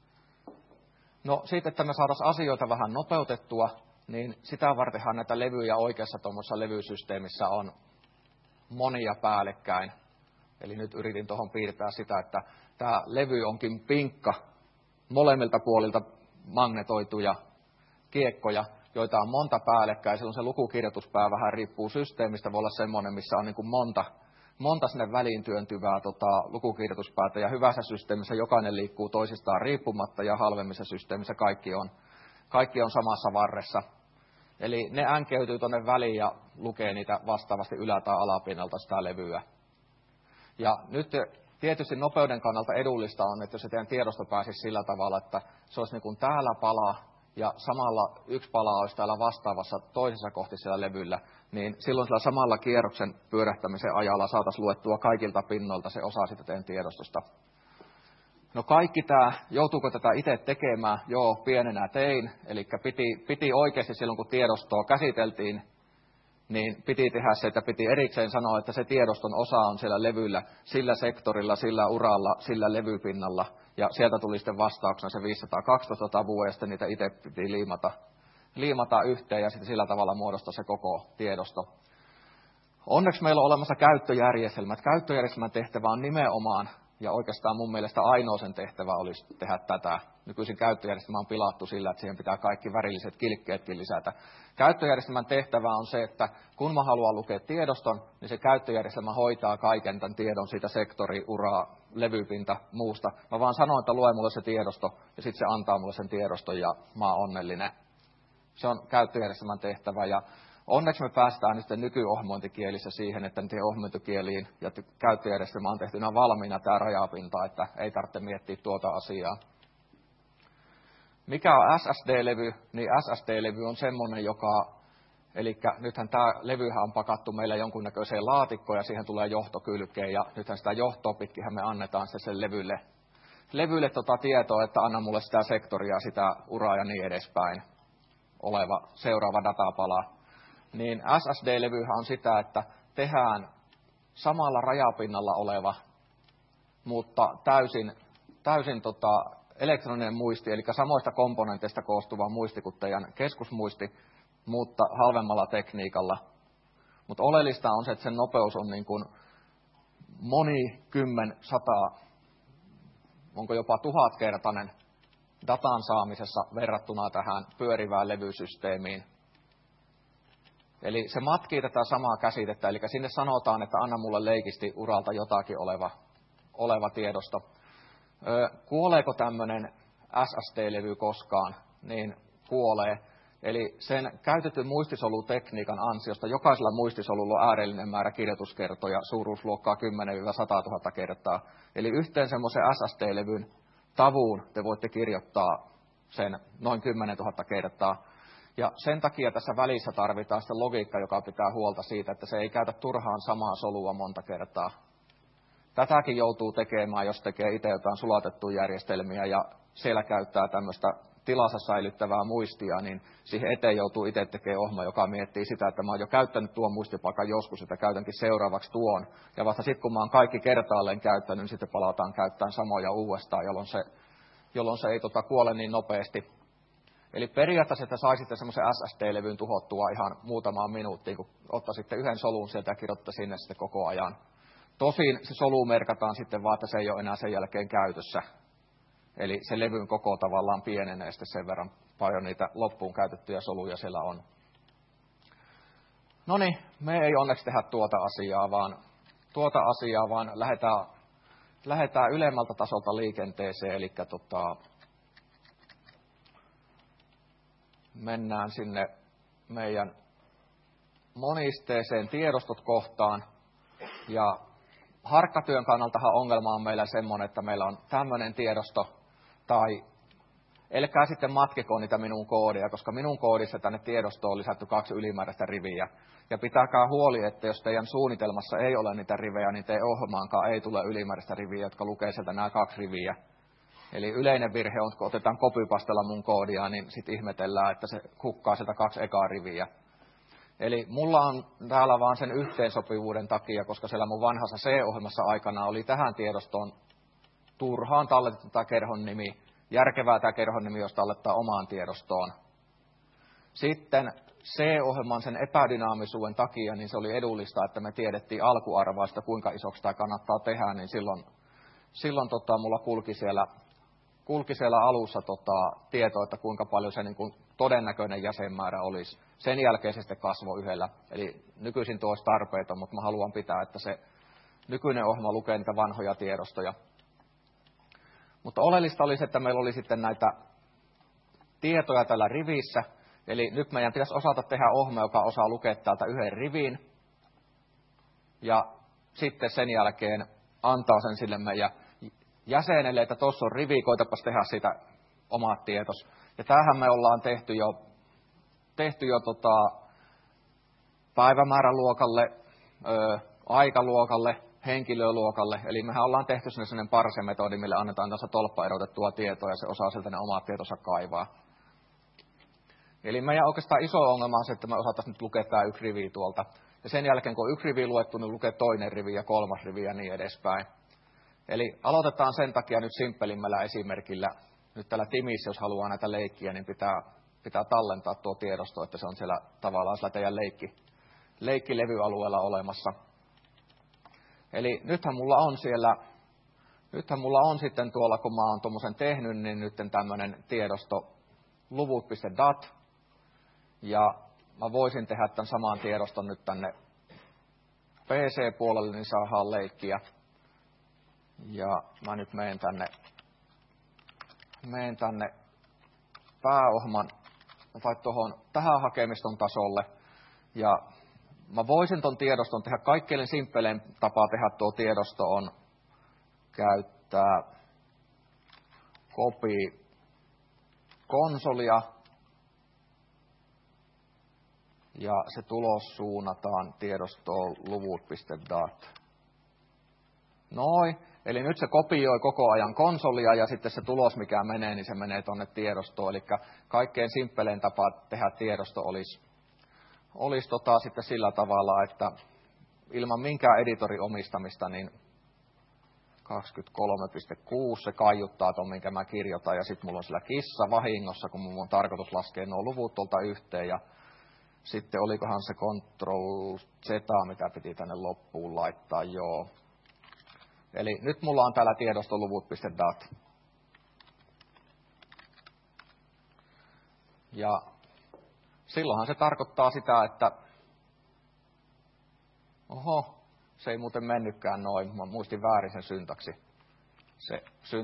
S1: No sitten, että me saataisiin asioita vähän nopeutettua, niin sitä vartenhan näitä levyjä oikeassa tuommoisessa levysysteemissä on monia päällekkäin. Eli nyt yritin tuohon piirtää sitä, että tämä levy onkin pinkka, molemmilta puolilta magnetoituja kiekkoja, joita on monta päällekkäin. Silloin se lukukirjoituspää vähän riippuu systeemistä, voi olla semmoinen, missä on niin kuin monta sinne väliin työntyvää lukukirjoituspäätä, ja hyvässä systeemissä jokainen liikkuu toisistaan riippumatta, ja halvemmissa systeemissä kaikki on samassa varressa. Eli ne änkeytyy tuonne väliin ja lukee niitä vastaavasti ylä- tai alapinnalta sitä levyä. Ja nyt tietysti nopeuden kannalta edullista on, että jos se teidän tiedosto pääsisi sillä tavalla, että se olisi niin kuin täällä pala, ja samalla yksi pala olisi täällä vastaavassa toisessa kohti siellä levyllä, niin silloin sillä samalla kierroksen pyörähtämisen ajalla saataisiin luettua kaikilta pinnoilta se osa sitä teidän tiedostosta. No kaikki tämä, joutuuko tätä itse tekemään? Joo, pienenä tein. Eli piti oikeasti silloin, kun tiedostoa käsiteltiin, niin piti tehdä se, että piti erikseen sanoa, että se tiedoston osa on siellä levyllä, sillä sektorilla, sillä uralla, sillä levypinnalla. Ja sieltä tuli sitten vastauksena se 512 tavua, ja sitten niitä itse piti liimata yhteen ja sitten sillä tavalla muodostaa se koko tiedosto. Onneksi meillä on olemassa käyttöjärjestelmät. Käyttöjärjestelmän tehtävä on nimenomaan, ja oikeastaan mun mielestä ainoa sen tehtävä olisi tehdä tätä. Nykyisin käyttöjärjestelmä on pilattu sillä, että siihen pitää kaikki värilliset kilkkeetkin lisätä. Käyttöjärjestelmän tehtävä on se, että kun mä haluan lukea tiedoston, niin se käyttöjärjestelmä hoitaa kaiken tämän tiedon siitä sektori, uraa, levypinta, muusta. Mä vaan sanon, että lue mulle se tiedosto, ja sitten se antaa mulle sen tiedoston, ja mä oon onnellinen. Se on käyttöjärjestelmän tehtävä, ja onneksi me päästään nyt nykyohjelmointikielissä siihen, että niiden ohjelmointikieliin ja käyttöjärjestelmä on tehtynä valmiina tämä rajapinta, että ei tarvitse miettiä tuota asiaa. Mikä on SSD-levy? Niin SSD-levy on semmoinen, eli nythän tämä levyhän on pakattu meillä jonkunnäköiseen laatikkoon ja siihen tulee johto kylkeen, ja nythän sitä johtoa pitkinhän me annetaan sen levylle levyille tietoa, että anna mulle sitä sektoria, sitä uraa ja niin edespäin oleva seuraava datapala. Niin SSD-levyhän on sitä, että tehdään samalla rajapinnalla oleva, mutta täysin elektroninen muisti, eli samoista komponenteista koostuva muisti kuin teidän keskusmuisti, mutta halvemmalla tekniikalla. Mutta oleellista on se, että sen nopeus on niin kuin moni 10, 100, onko jopa 1000-kertainen datan saamisessa verrattuna tähän pyörivään levysysteemiin. Eli se matkii tätä samaa käsitettä, eli sinne sanotaan, että anna mulle leikisti uralta jotakin oleva tiedosto. Kuoleeko tämmöinen SSD-levy koskaan? Niin kuolee. Eli sen käytetyn muistisolutekniikan ansiosta jokaisella muistisolulla on äärellinen määrä kirjoituskertoja, suuruusluokkaa 10 000–100 000 kertaa. Eli yhteen semmoisen SSD-levyn tavuun te voitte kirjoittaa sen noin 10 000 kertaa. Ja sen takia tässä välissä tarvitaan sitten logiikka, joka pitää huolta siitä, että se ei käytä turhaan samaa solua monta kertaa. Tätäkin joutuu tekemään, jos tekee itse jotain sulatettuja järjestelmiä ja siellä käyttää tämmöistä tilassa säilyttävää muistia, niin siihen eteen joutuu itse tekemään ohjelma, joka miettii sitä, että mä oon jo käyttänyt tuon muistipaikan joskus, että käytänkin seuraavaksi tuon. Ja vasta sitten, kun mä oon kaikki kertaalleen käyttänyt, niin sitten palataan käyttämään samoja uudestaan, jolloin se ei kuole niin nopeasti. Eli periaatteessa, että saisitte semmoisen SSD-levyn tuhottua ihan muutamaan minuuttiin, kun ottaisitte yhden solun sieltä ja kirjoitte sinne sitten koko ajan. Tosin se solu merkataan sitten vaan, että se ei ole enää sen jälkeen käytössä. Eli se levyn koko tavallaan pienenee sitten sen verran paljon niitä loppuun käytettyjä soluja siellä on. No niin, me ei onneksi tehdä tuota asiaa, vaan lähdetään ylemmältä tasolta liikenteeseen, eli mennään sinne meidän monisteeseen tiedostot kohtaan. Ja harkkatyön kannaltahan ongelma on meillä semmoinen, että meillä on tämmöinen tiedosto, tai älkää sitten matkiko niitä minun koodia, koska minun koodissa tänne tiedostoon on lisätty 2 ylimääräistä riviä. Ja pitäkää huoli, että jos teidän suunnitelmassa ei ole niitä rivejä, niin teidän ohjelmaankaan ei tule ylimääräistä riviä, jotka lukee sieltä nämä 2 riviä. Eli yleinen virhe on, kun otetaan copypastella mun koodia, niin sitten ihmetellään, että se hukkaa sieltä 2 ekaa riviä. Eli mulla on täällä vaan sen yhteensopivuuden takia, koska siellä mun vanhassa C-ohjelmassa aikana oli tähän tiedostoon turhaan talletettu tämä kerhon nimi. Järkevää tämä kerhon nimi, jos tallettaa omaan tiedostoon. Sitten C-ohjelman sen epädynaamisuuden takia, niin se oli edullista, että me tiedettiin alkuarvaista, kuinka isoksi tämä kannattaa tehdä, niin silloin mulla kulki siellä alussa tieto, että kuinka paljon se niin kuin todennäköinen jäsenmäärä olisi. Sen jälkeen se sitten kasvoi yhdellä. Eli nykyisin tuo olisi tarpeeton, mutta mä haluan pitää, että se nykyinen ohjelma lukee niitä vanhoja tiedostoja. Mutta oleellista olisi, että meillä oli sitten näitä tietoja tällä rivissä. Eli nyt meidän pitäisi osata tehdä ohjelma, joka osaa lukea täältä yhden rivin. Ja sitten sen jälkeen antaa sen sille meidän jäsenelle, että tuossa on rivi, koitapas tehdä siitä omat tietos. Ja tämähän me ollaan tehty jo päivämääräluokalle, aikaluokalle, henkilöluokalle. Eli mehän ollaan tehty sinne sellainen parse-metodi, mille annetaan tässä tolppaerotettua tietoa ja se osaa sieltä ne omat tietonsa kaivaa. Eli meidän oikeastaan iso ongelma on se, että me osattaisiin nyt lukea tämä 1 rivi tuolta. Ja sen jälkeen, kun on 1 rivi luettu, niin lukee 2 rivi ja 3 rivi ja niin edespäin. Eli aloitetaan sen takia nyt simppelimmällä esimerkillä. Nyt täällä Timissä, jos haluaa näitä leikkiä, niin pitää tallentaa tuo tiedosto, että se on siellä tavallaan sillä teidän leikkilevyalueella olemassa. Eli nythän mulla on sitten tuolla, kun mä oon tuommoisen tehnyt, niin nyt tämmöinen tiedosto luvut.dat. Ja mä voisin tehdä tämän saman tiedoston nyt tänne PC-puolelle, niin saadaan leikkiä. Ja mä nyt menen tänne pääohjelman tai tähän hakemiston tasolle. Ja mä voisin ton tiedoston tehdä, kaikkein simppelein tapa tehdä tuo tiedosto on käyttää copy-konsolia. Ja se tulos suunnataan tiedostoon luvut.dat. Noin.
S2: Eli nyt se kopioi koko ajan konsolia ja sitten se tulos, mikä menee, niin se menee tuonne tiedostoon. Eli kaikkein simppelein tapa tehdä tiedosto olisi sitten sillä tavalla, että ilman minkään editorin omistamista, niin 23.6 se kaiuttaa tuon, minkä mä kirjoitan, ja sitten mulla on sillä kissa vahingossa, kun mun on tarkoitus laskea nuo luvut tuolta yhteen, ja sitten olikohan se Ctrl Z, mitä piti tänne loppuun laittaa, joo. Eli nyt mulla on täällä tiedostoluvut.dat. Ja silloinhan se tarkoittaa sitä, että oho, se ei muuten mennytkään noin, mä muistin väärin sen syntaksi. Se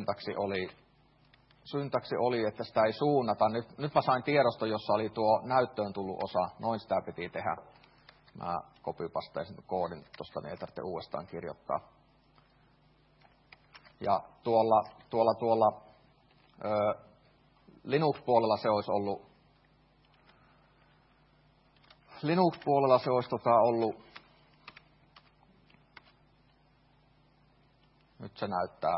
S2: syntaksi oli, että sitä ei suunnata. Nyt mä sain tiedoston, jossa oli tuo näyttöön tullut osa, noin sitä piti tehdä. Mä copypasteisin koodin tuosta, niin ei tarvitse uudestaan kirjoittaa. Ja tuolla Linux-puolella se olisi ollut, ollut, nyt se näyttää,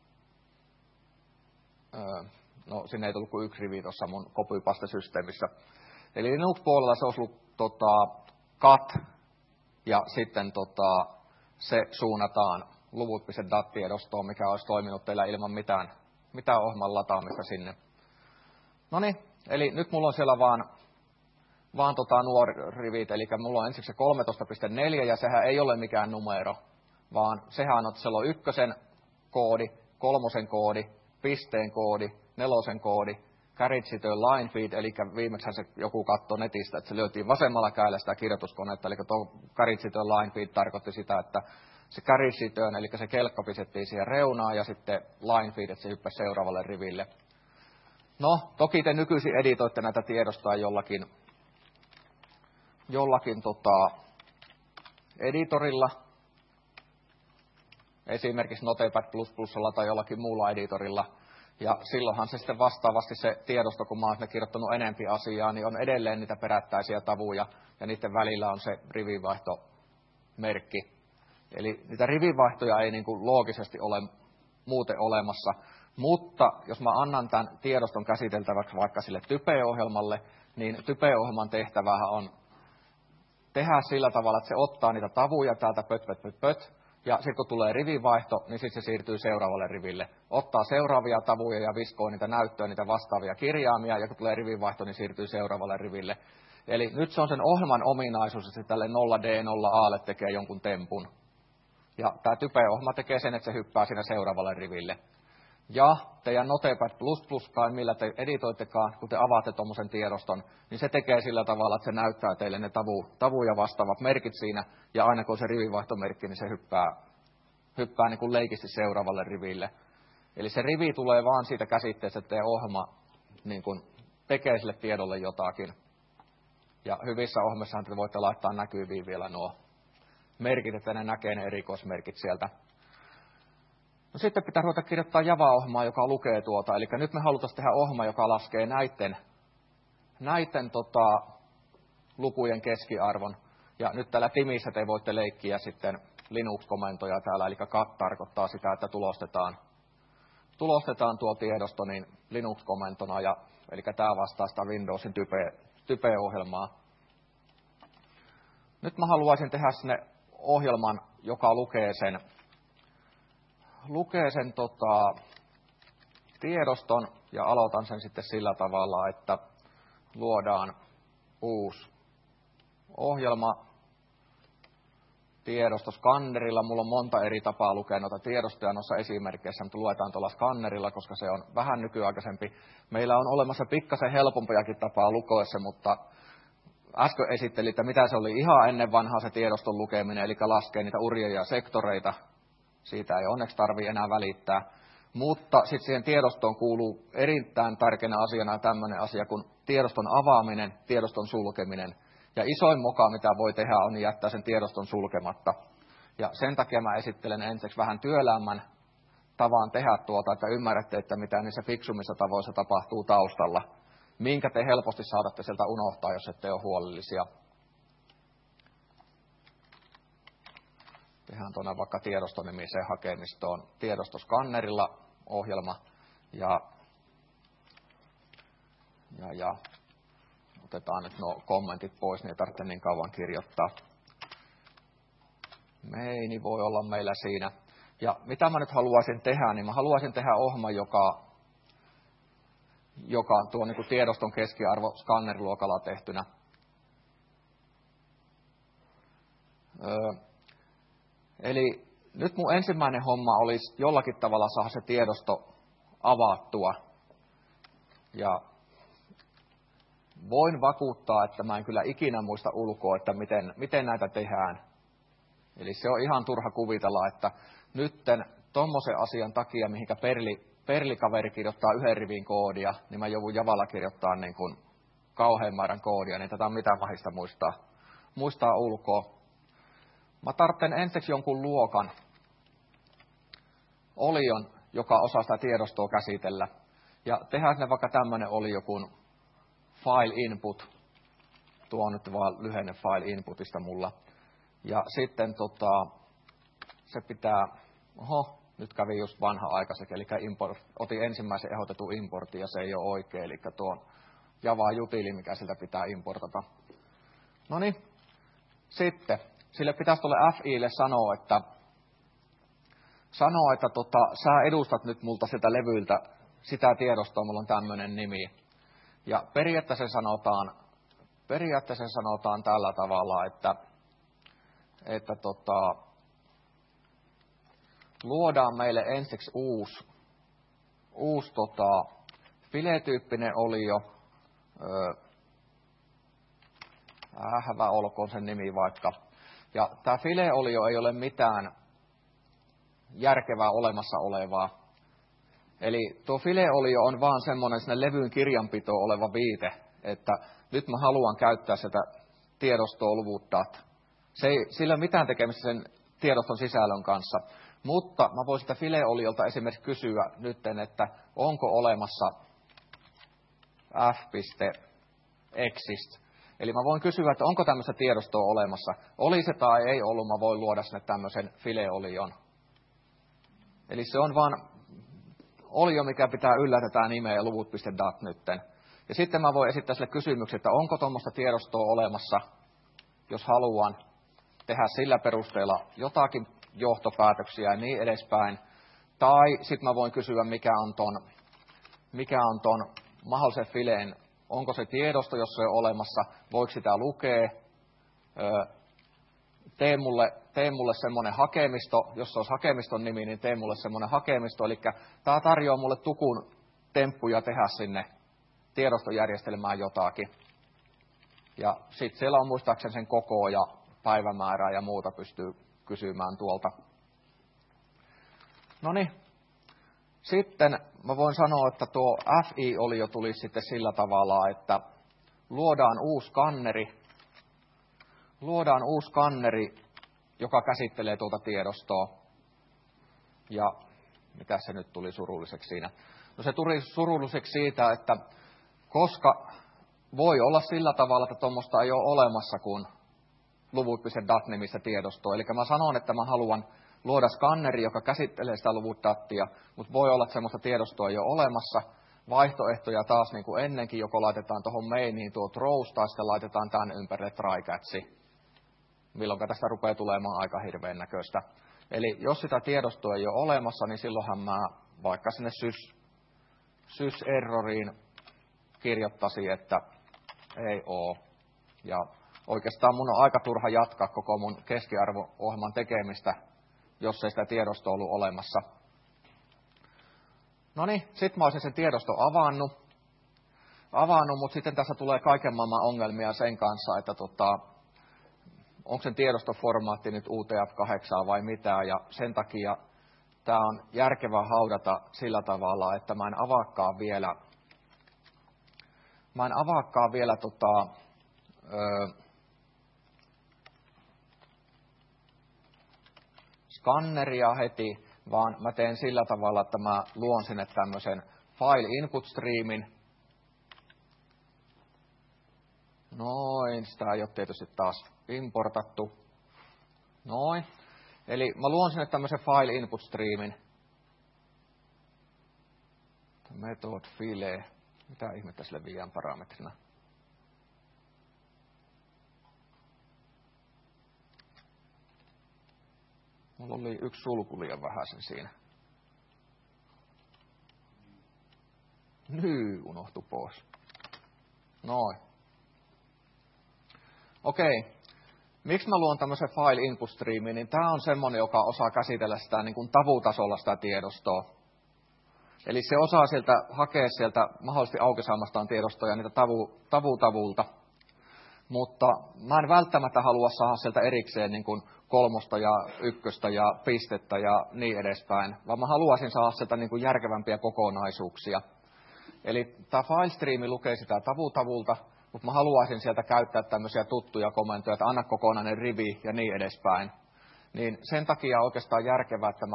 S2: no sinne ei tullut kuin yksi rivi tuossa mun copypaste-systeemissä. Eli Linux-puolella se olisi ollut cat, ja sitten se suunnataan luvut.dat-tiedostoon, mikä olisi toiminut teillä ilman mitään ohjelman lataamista sinne. No niin, eli nyt mulla on siellä vaan nuo rivit, eli mulla on ensiksi se 13.4, ja sehän ei ole mikään numero, vaan sehän on, että siellä on 1 koodi, 3 koodi, pisteen koodi, 4 koodi, carriage line feed, eli viimeksi se joku katsoi netistä, että se löytiin vasemmalla kädellä sitä kirjoituskonetta, eli tuo carriage line feed tarkoitti sitä, että se carriage, eli se kelkka pisettiin siihen reunaan, ja sitten line feed, että se hyppäsi seuraavalle riville. No, toki te nykyisin editoitte näitä tiedostoa jollakin editorilla, esimerkiksi Notepad++ tai jollakin muulla editorilla, ja silloinhan se sitten vastaavasti se tiedosto, kun mä oon kirjoittanut enempi asiaa, niin on edelleen niitä perättäisiä tavuja, ja niiden välillä on se rivivaihtomerkki. Eli niitä rivivaihtoja ei niin kuin loogisesti ole muuten olemassa, mutta jos mä annan tämän tiedoston käsiteltäväksi vaikka sille Type-ohjelmalle, niin Type-ohjelman tehtävähän on tehdä sillä tavalla, että se ottaa niitä tavuja täältä ja sitten kun tulee rivivaihto, niin sitten se siirtyy seuraavalle riville. Ottaa seuraavia tavuja ja viskoo niitä näyttöön, niitä vastaavia kirjaimia, ja kun tulee rivivaihto, niin siirtyy seuraavalle riville. Eli nyt se on sen ohjelman ominaisuus, että se tälle 0D0Alle tekee jonkun tempun. Ja tämä Type-ohjelma tekee sen, että se hyppää siinä seuraavalle riville. Ja teidän Notepad++, tai millä te editoittekaan, kun te avaatte tuommoisen tiedoston, niin se tekee sillä tavalla, että se näyttää teille ne tavuja vastaavat merkit siinä, ja aina kun on se rivivaihtomerkki, niin se hyppää niin kuin leikisti seuraavalle riville. Eli se rivi tulee vaan siitä käsitteestä, että teidän ohjelma niin kuin tekee sille tiedolle jotakin. Ja hyvissä ohjelmissahan te voitte laittaa näkyviin vielä nuo merkit, että ne näkee ne erikoismerkit sieltä. No sitten pitää ruveta kirjoittaa Java-ohjelmaa, joka lukee tuota. Eli nyt me halutaan tehdä ohjelma, joka laskee näiden lukujen keskiarvon. Ja nyt täällä Timissä te voitte leikkiä sitten Linux-komentoja täällä. Eli cat tarkoittaa sitä, että tulostetaan tuo tiedosto niin Linux-komentona. Eli tämä vastaa sitä Windowsin Type-ohjelmaa. Nyt mä haluaisin tehdä sinne ohjelman, joka lukee sen tiedoston, ja aloitan sen sitten sillä tavalla, että luodaan uusi ohjelma tiedostoskannerilla. Mulla on monta eri tapaa lukea noita tiedostoja noissa esimerkkeissä, mutta luetaan tuolla skannerilla, koska se on vähän nykyaikaisempi. Meillä on olemassa pikkasen helpompiakin tapaa lukea se, mutta äsken esittelin, että mitä se oli ihan ennen vanhaa se tiedoston lukeminen, eli laskee niitä urjeja ja sektoreita. Siitä ei onneksi tarvitse enää välittää. Mutta sitten siihen tiedostoon kuuluu erittäin tärkeänä asiana tämmöinen asia kuin tiedoston avaaminen, tiedoston sulkeminen. Ja isoin moka, mitä voi tehdä, on jättää sen tiedoston sulkematta. Ja sen takia mä esittelen ensiksi vähän työlämmän tavan tehdä tuota, että ymmärrätte, että mitä niissä fiksummissa tavoissa tapahtuu taustalla. Minkä te helposti saatatte sieltä unohtaa, jos ette ole huolellisia.
S1: Tehdään tuonne vaikka tiedostonimiseen hakemistoon tiedostoskannerilla ohjelma ja otetaan nyt nuo kommentit pois, niin ei tarvitse niin kauan kirjoittaa. Meini voi olla meillä siinä. Ja mitä mä nyt haluaisin tehdä, niin mä haluaisin tehdä ohjelman, joka on tuo niin kuin tiedoston keskiarvo skanneriluokalla tehtynä. Eli nyt mun ensimmäinen homma olisi jollakin tavalla saada se tiedosto avattua. Ja voin vakuuttaa, että mä en kyllä ikinä muista ulkoa, että miten näitä tehdään. Eli se on ihan turha kuvitella, että nytten tommosen asian takia, mihinkä Perli-kaveri kirjoittaa 1 rivin koodia, niin mä joudun Javalla kirjoittaa niin kuin kauhean määrän koodia, niin tätä on mitään mahista muistaa ulkoa. Mä tarvitsen ensiksi jonkun luokan olion, joka osaa sitä tiedostoa käsitellä. Ja tehdään sinne vaikka tämmöinen olio kuin file input. Tuo on nyt vaan lyhenne file inputista mulla. Ja sitten se pitää, nyt kävi just vanha-aikaiseksi, eli otin ensimmäisen ehdotetun importin ja se ei ole oikein, eli tuo Java jutili, mikä siltä pitää importata. No niin, sitten sille pitäisi tuolle FI:lle sanoa, että sä edustat nyt multa sitä levyltä sitä tiedostoa, mulla on tämmöinen nimi. Ja periaatteessa sanotaan tällä tavalla, että luodaan meille ensiksi uusi filetyyppinen olio, ähvä olkoon sen nimi vaikka. Ja tämä fileolio ei ole mitään järkevää olemassa olevaa. Eli tuo fileolio on vaan semmoinen sinne levyn kirjanpitoon oleva viite, että nyt mä haluan käyttää sitä tiedostoa luvuttaa. Sillä ei ole mitään tekemistä sen tiedoston sisällön kanssa. Mutta mä voin sitä fileoliolta esimerkiksi kysyä nytten, että onko olemassa f.exist. Eli mä voin kysyä, että onko tämmöistä tiedostoa olemassa. Oli se tai ei ollut, mä voin luoda sinne tämmöisen fileolion. Eli se on vaan olio, mikä pitää yllätetään nimeä ja luvut.dat nytten. Ja sitten mä voin esittää sille kysymyksen, että onko tuommoista tiedostoa olemassa, jos haluan tehdä sillä perusteella jotakin johtopäätöksiä ja niin edespäin. Tai sitten mä voin kysyä, mikä on ton mahdollisen fileen, onko se tiedosto, jos se on olemassa, voiko sitä lukea, tee mulle semmoinen hakemisto, jos se olisi hakemiston nimi, niin tee mulle semmoinen hakemisto, eli tämä tarjoaa mulle tukun temppuja tehdä sinne tiedostojärjestelmään jotakin. Ja sitten siellä on muistaakseni sen koko ja päivämäärää ja muuta pystyy kysymään tuolta. No niin, sitten mä voin sanoa, että tuo FI-olio tulisi sitten sillä tavalla, että luodaan uusi skanneri, joka käsittelee tuota tiedostoa. Ja mitä se nyt tuli surulliseksi siinä? No se tuli surulliseksi siitä, että koska voi olla sillä tavalla, että tuommoista ei ole olemassa kuin luvut.dat-nimistä tiedostoa. Eli mä sanon, että mä haluan luoda skanneri, joka käsittelee sitä luvut.datia, mutta voi olla, että semmoista tiedostoa ei ole olemassa. Vaihtoehtoja taas niin kuin ennenkin, joko laitetaan tuohon mainiin tuo throws, tai sitten laitetaan tämän ympärille try-catchi, milloin tästä rupeaa tulemaan aika hirveän näköistä. Eli jos sitä tiedostoa ei ole olemassa, niin silloinhan mä vaikka sinne sys-erroriin kirjoittaisin, että ei ole. Ja oikeastaan mun on aika turha jatkaa koko mun keskiarvo-ohjelman tekemistä, jos ei sitä tiedostoa ollut olemassa. No niin, sitten mä olisin sen tiedoston avannut, mutta sitten tässä tulee kaiken maailman ongelmia sen kanssa, että onko sen tiedostoformaatti nyt UTF-8 vai mitä, ja sen takia tämä on järkevää haudata sillä tavalla, että mä en avaakaan vielä skanneria heti, vaan mä teen sillä tavalla, että mä luon sinne tämmöisen file input streamin. Noin, sitä ei ole tietysti taas importattu. Noin. Eli mä luon sinne tämmöisen file input streamin. Method file. Mitä ihmettä sille viiään parametrina? Mulla oli yksi sulku liian vähäisen siinä. Unohtu pois. Noin. Okei. Miksi mä luon tämmöisen file input streamin, niin tää on semmonen, joka osaa käsitellä sitä niin kuin tavutasolla sitä tiedostoa. Eli se osaa sieltä hakea sieltä mahdollisesti auki saamastaan tiedostoja niitä tavulta. Mutta mä en välttämättä halua saada sieltä erikseen niin kuin 3 ja 1 ja pistettä ja niin edespäin, vaan mä haluaisin saada sieltä niin kuin järkevämpiä kokonaisuuksia. Eli tämä filestreami lukee sitä tavulta, mutta mä haluaisin sieltä käyttää tämmöisiä tuttuja komentoja, että anna kokonainen rivi ja niin edespäin. Niin sen takia oikeastaan järkevää, että mä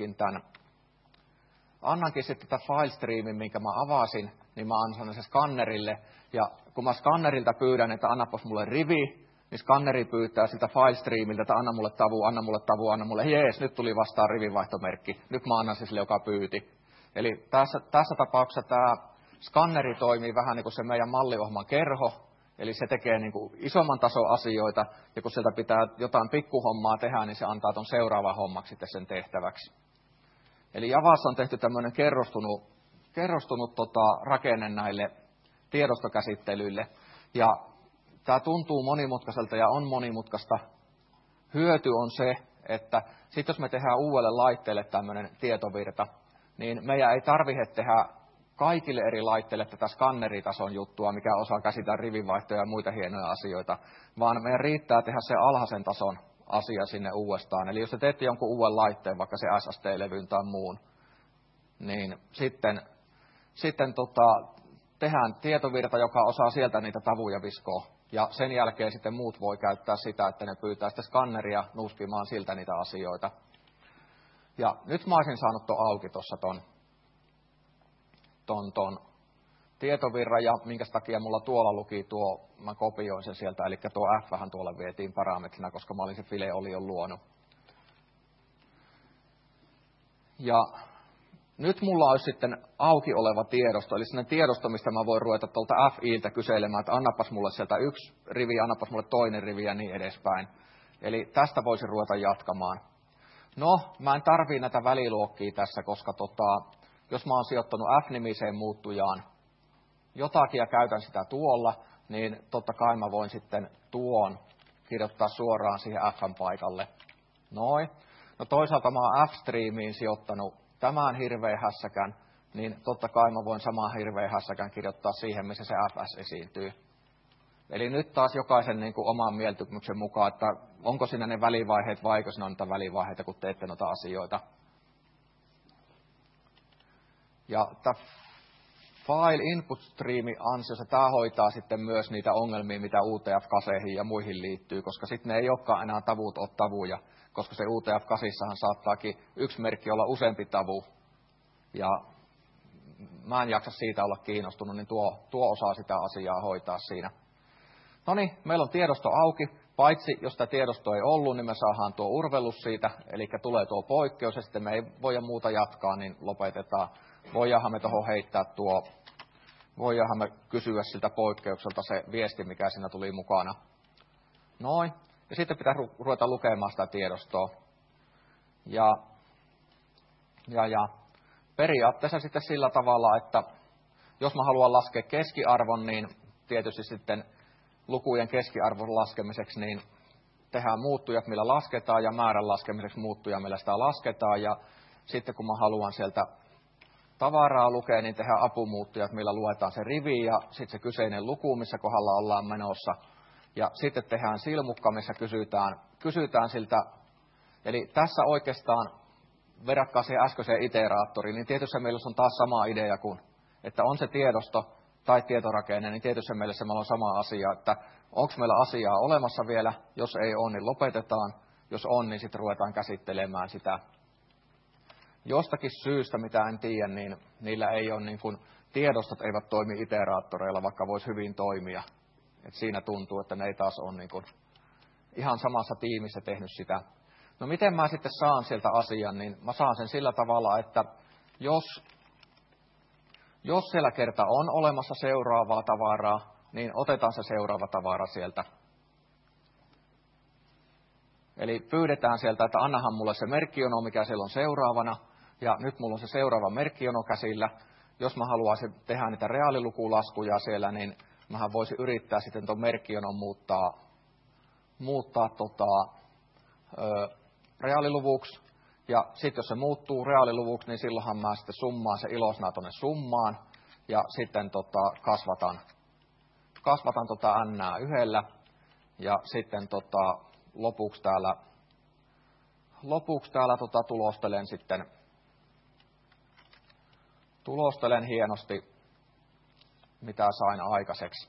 S1: annankin sitten tätä filestreamin, minkä mä avasin, niin mä annan sen skannerille. Ja kun mä skannerilta pyydän, että annapas mulle rivi, niin skanneri pyytää siltä filestreamiltä, että anna mulle tavu, jees, nyt tuli vastaan rivivaihtomerkki. Nyt mä annan sille, joka pyyti. Eli tässä tapauksessa tämä skanneri toimii vähän niin kuin se meidän malliohjelman kerho, eli se tekee niin kuin isomman tason asioita, ja kun sieltä pitää jotain pikkuhommaa tehdä, niin se antaa ton seuraavan hommaksi sitten sen tehtäväksi. Eli Javassa on tehty tämmöinen kerrostunut rakenne näille tiedostokäsittelyille, ja tämä tuntuu monimutkaiselta ja on monimutkaista. Hyöty on se, että sitten jos me tehdään uudelle laitteelle tämmöinen tietovirta, niin meidän ei tarvitse tehdä kaikille eri laitteille tätä skanneritason juttua, mikä osaa käsitellä rivinvaihtoja ja muita hienoja asioita, vaan meidän riittää tehdä se alhaisen tason asia sinne uudestaan. Eli jos te teette jonkun uuden laitteen, vaikka se SSD-levyyn tai muun, niin sitten tehdään tietovirta, joka osaa sieltä niitä tavuja viskoa. Ja sen jälkeen sitten muut voi käyttää sitä, että ne pyytää sitten skanneria nuuskimaan siltä niitä asioita. Ja nyt mä olisin saanut ton auki tuossa ton tietovirran, ja minkä takia mulla tuolla luki mä kopioin sen sieltä, eli tuo F-hän tuolla vietiin parametrina, koska mä olin se file oli jo luonut. Ja nyt mulla olisi sitten auki oleva tiedosto, eli sellainen tiedosto, mistä mä voin ruveta tuolta FI:ltä kyselemään, että annapas mulle sieltä 1 rivi, annapas mulle toinen rivi ja niin edespäin. Eli tästä voisin ruveta jatkamaan. No, mä en tarvii näitä väliluokkia tässä, koska jos mä oon sijoittanut F-nimiseen muuttujaan jotakin ja käytän sitä tuolla, niin totta kai mä voin sitten tuon kirjoittaa suoraan siihen F:n paikalle. Noin. No toisaalta mä oon F-streamiin sijoittanut tämän hirveän hässäkän, niin totta kai mä voin saman hirveän hässäkän kirjoittaa siihen, missä se FS esiintyy. Eli nyt taas jokaisen niin kuin oman mieltymyksen mukaan, että onko siinä ne välivaiheet vai eikö siinä ole niitä välivaiheita, kun teette noita asioita. Ja tämä file input stream ansiosta tämä hoitaa sitten myös niitä ongelmia, mitä UTF-kaseihin ja muihin liittyy, koska sitten ne ei olekaan enää tavut ole tavuja, koska se UTF-kasissahan saattaakin yksi merkki olla useampi tavu. Ja mä en jaksa siitä olla kiinnostunut, niin tuo osaa sitä asiaa hoitaa siinä. No niin, meillä on tiedosto auki, paitsi jos tämä tiedosto ei ollut, niin me saadaan tuo urvellus siitä, eli tulee tuo poikkeus, ja sitten me ei voida muuta jatkaa, niin lopetetaan. Voidaanhan me tuohon heittää voidaanhan me kysyä siltä poikkeukselta se viesti, mikä siinä tuli mukana. Noin, ja sitten pitää ruveta lukemaan sitä tiedostoa. Ja periaatteessa sitten sillä tavalla, että jos mä haluan laskea keskiarvon, niin tietysti sitten lukujen keskiarvon laskemiseksi, niin tehdään muuttujat, millä lasketaan, ja määrän laskemiseksi muuttuja, millä sitä lasketaan. Ja sitten kun mä haluan sieltä tavaraa lukea, niin tehdään apumuuttujat, millä luetaan se rivi ja sitten se kyseinen luku, missä kohdalla ollaan menossa. Ja sitten tehdään silmukka, missä kysytään siltä. Eli tässä oikeastaan verratkaa siihen äskeiseen iteraattoriin, niin tietysti meillä on taas sama idea kuin, että on se tiedosto tai tietorakenne, niin tietysti meillä on sama asia, että onko meillä asiaa olemassa vielä, jos ei ole, niin lopetetaan, jos on, niin sitten ruvetaan käsittelemään sitä. Jostakin syystä, mitä en tiedä, niin niillä ei ole, niin kuin, tiedostot eivät toimi iteraattoreilla, vaikka voisi hyvin toimia. Et siinä tuntuu, että ne ei taas ole niin kuin, ihan samassa tiimissä tehnyt sitä. No miten mä sitten saan sieltä asian, niin mä saan sen sillä tavalla, että jos siellä kerta on olemassa seuraavaa tavaraa, niin otetaan se seuraava tavara sieltä. Eli pyydetään sieltä, että annahan mulle se merkkijono, mikä siellä on seuraavana, ja nyt mulla on se seuraava merkkijono käsillä. Jos mä haluaisin tehdä niitä reaalilukulaskuja siellä, niin mähän voisin yrittää sitten tuon merkkijonon muuttaa reaaliluvuksi. Ja sitten jos se muuttuu reaaliluvuksi, niin silloinhan mä sitten summaan se ilosana tuonne summaan, ja sitten kasvatan n yhdellä, ja sitten lopuksi täällä tulostelen hienosti, mitä sain aikaiseksi.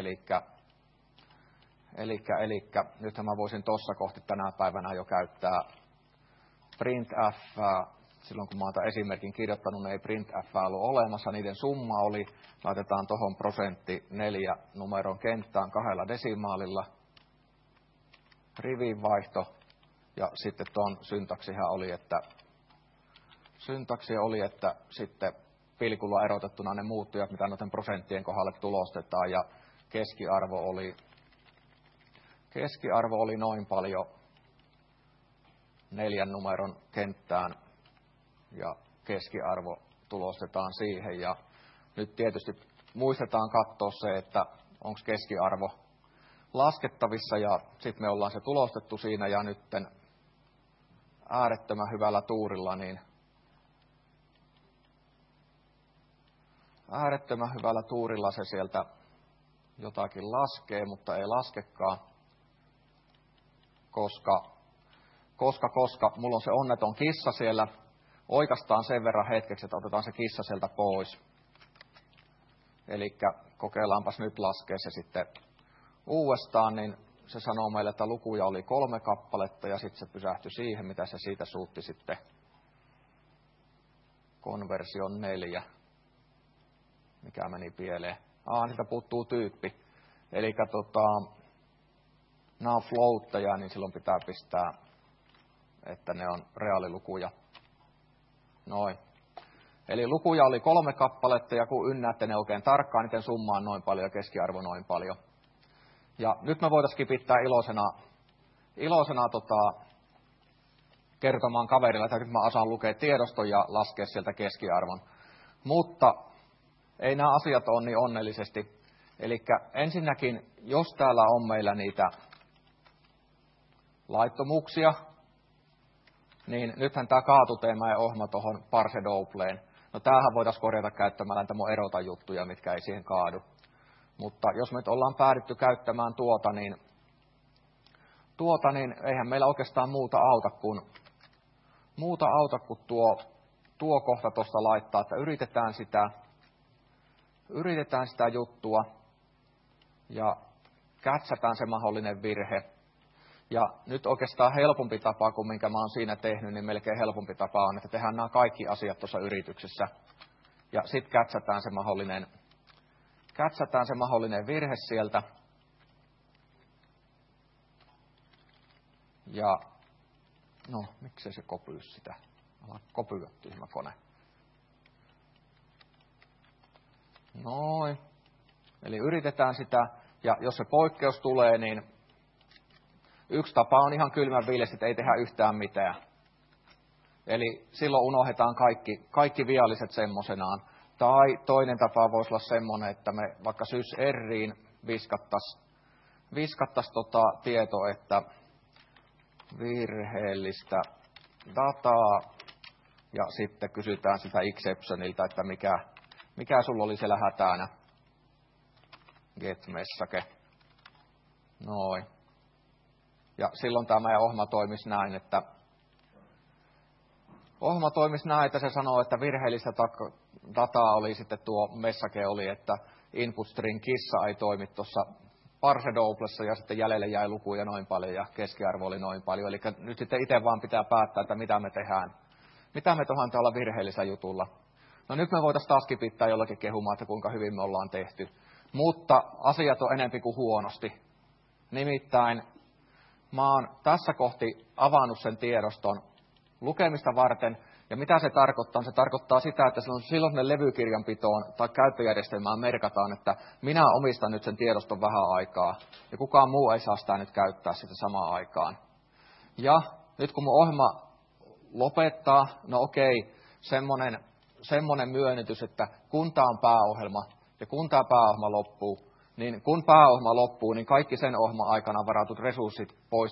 S1: Elikkä nythän mä voisin tuossa kohti tänä päivänä jo käyttää printf. Silloin kun mä oon esimerkin kirjoittanut, niin ei printf ollut olemassa. Niiden summa oli, laitetaan tuohon %4 numeron kenttään 2 desimaalilla. Rivinvaihto. Ja sitten tuon syntaksia oli, että sitten pilkulla erotettuna ne muuttujat, mitä noiden prosenttien kohdalle tulostetaan. Ja keskiarvo oli noin paljon 4 numeron kenttään. Ja keskiarvo tulostetaan siihen. Ja nyt tietysti muistetaan katsoa se, että onko keskiarvo laskettavissa, ja sitten me ollaan se tulostettu siinä, ja nytten äärettömän hyvällä tuurilla se sieltä jotakin laskee, mutta ei laskekaan, koska mulla on se onneton kissa siellä. Oikastaan sen verran hetkeksi, että otetaan se kissa sieltä pois. Eli kokeillaanpas nyt laskea se sitten uudestaan, niin se sanoo meille, että lukuja oli 3 kappaletta, ja sitten se pysähtyi siihen, mitä se siitä suutti sitten konversion 4, mikä meni pieleen. Niitä puuttuu tyyppi. Eli nämä on floatteja, niin silloin pitää pistää, että ne on reaalilukuja. Noin. Eli lukuja oli 3 kappaletta, ja kun ynnäätte ne oikein tarkkaan, niiden summa on noin paljon ja keskiarvo noin paljon. Ja nyt me voitaisiin pitää iloisena kertomaan kaverilla, että nyt mä osaan lukea tiedoston ja laskea sieltä keskiarvon. Mutta ei nämä asiat ole niin onnellisesti. Eli ensinnäkin, jos täällä on meillä niitä laittomuuksia, niin nythän tämä kaatui meidän ohjelma tuohon parse doubleen. No tämähän voitaisiin korjata käyttämällä näitä mun erota juttuja, mitkä ei siihen kaadu. Mutta jos me nyt ollaan päädytty käyttämään tuota, niin eihän meillä oikeastaan muuta auta kuin tuo kohta tuosta laittaa, että yritetään sitä juttua ja kätsätään se mahdollinen virhe. Ja nyt oikeastaan helpompi tapa kuin minkä mä oon siinä tehnyt, niin melkein helpompi tapa on, että tehdään nämä kaikki asiat tuossa yrityksessä. Ja sitten kätsätään se mahdollinen virhe sieltä. Ja no, miksei se kopyy sitä? Kopyä tyhmä kone. Noin. Eli yritetään sitä, ja jos se poikkeus tulee, niin yksi tapa on ihan kylmän viileästi, että ei tehdä yhtään mitään. Eli silloin unohdetaan kaikki vialliset semmoisenaan. Tai toinen tapa voisi olla semmoinen, että me vaikka sys-riin viskattaisiin tieto, että virheellistä dataa, ja sitten kysytään sitä exceptionilta, että mikä sulla oli siellä hätänä. Get-message. Noin. Ja silloin tämä meidän ohjelma toimisi näin, että se sanoo, että virheellistä dataa oli sitten tuo message oli, että input string kissa ei toimi tuossa parse doublessa, ja sitten jäljelle jäi lukuja noin paljon ja keskiarvo oli noin paljon. Eli nyt sitten itse vaan pitää päättää, että mitä me tehdään. Mitä me tehdään tällä virheellisellä jutulla. No nyt me voitaisiin taaskin pitää jollakin kehumaan, että kuinka hyvin me ollaan tehty. Mutta asiat on enempi kuin huonosti. Nimittäin mä oon tässä kohti avannut sen tiedoston lukemista varten. Ja mitä se tarkoittaa? Se tarkoittaa sitä, että silloin sinne levykirjanpitoon tai käyttöjärjestelmään merkataan, että minä omistan nyt sen tiedoston vähän aikaa. Ja kukaan muu ei saa sitä nyt käyttää sitä samaan aikaan. Ja nyt kun mun ohjelma lopettaa, no okei, semmoinen myönnytys, että kun tämä on pääohjelma ja kun tämä pääohjelma loppuu, niin kun pääohjelma loppuu, niin kaikki sen ohjelman aikana varatut resurssit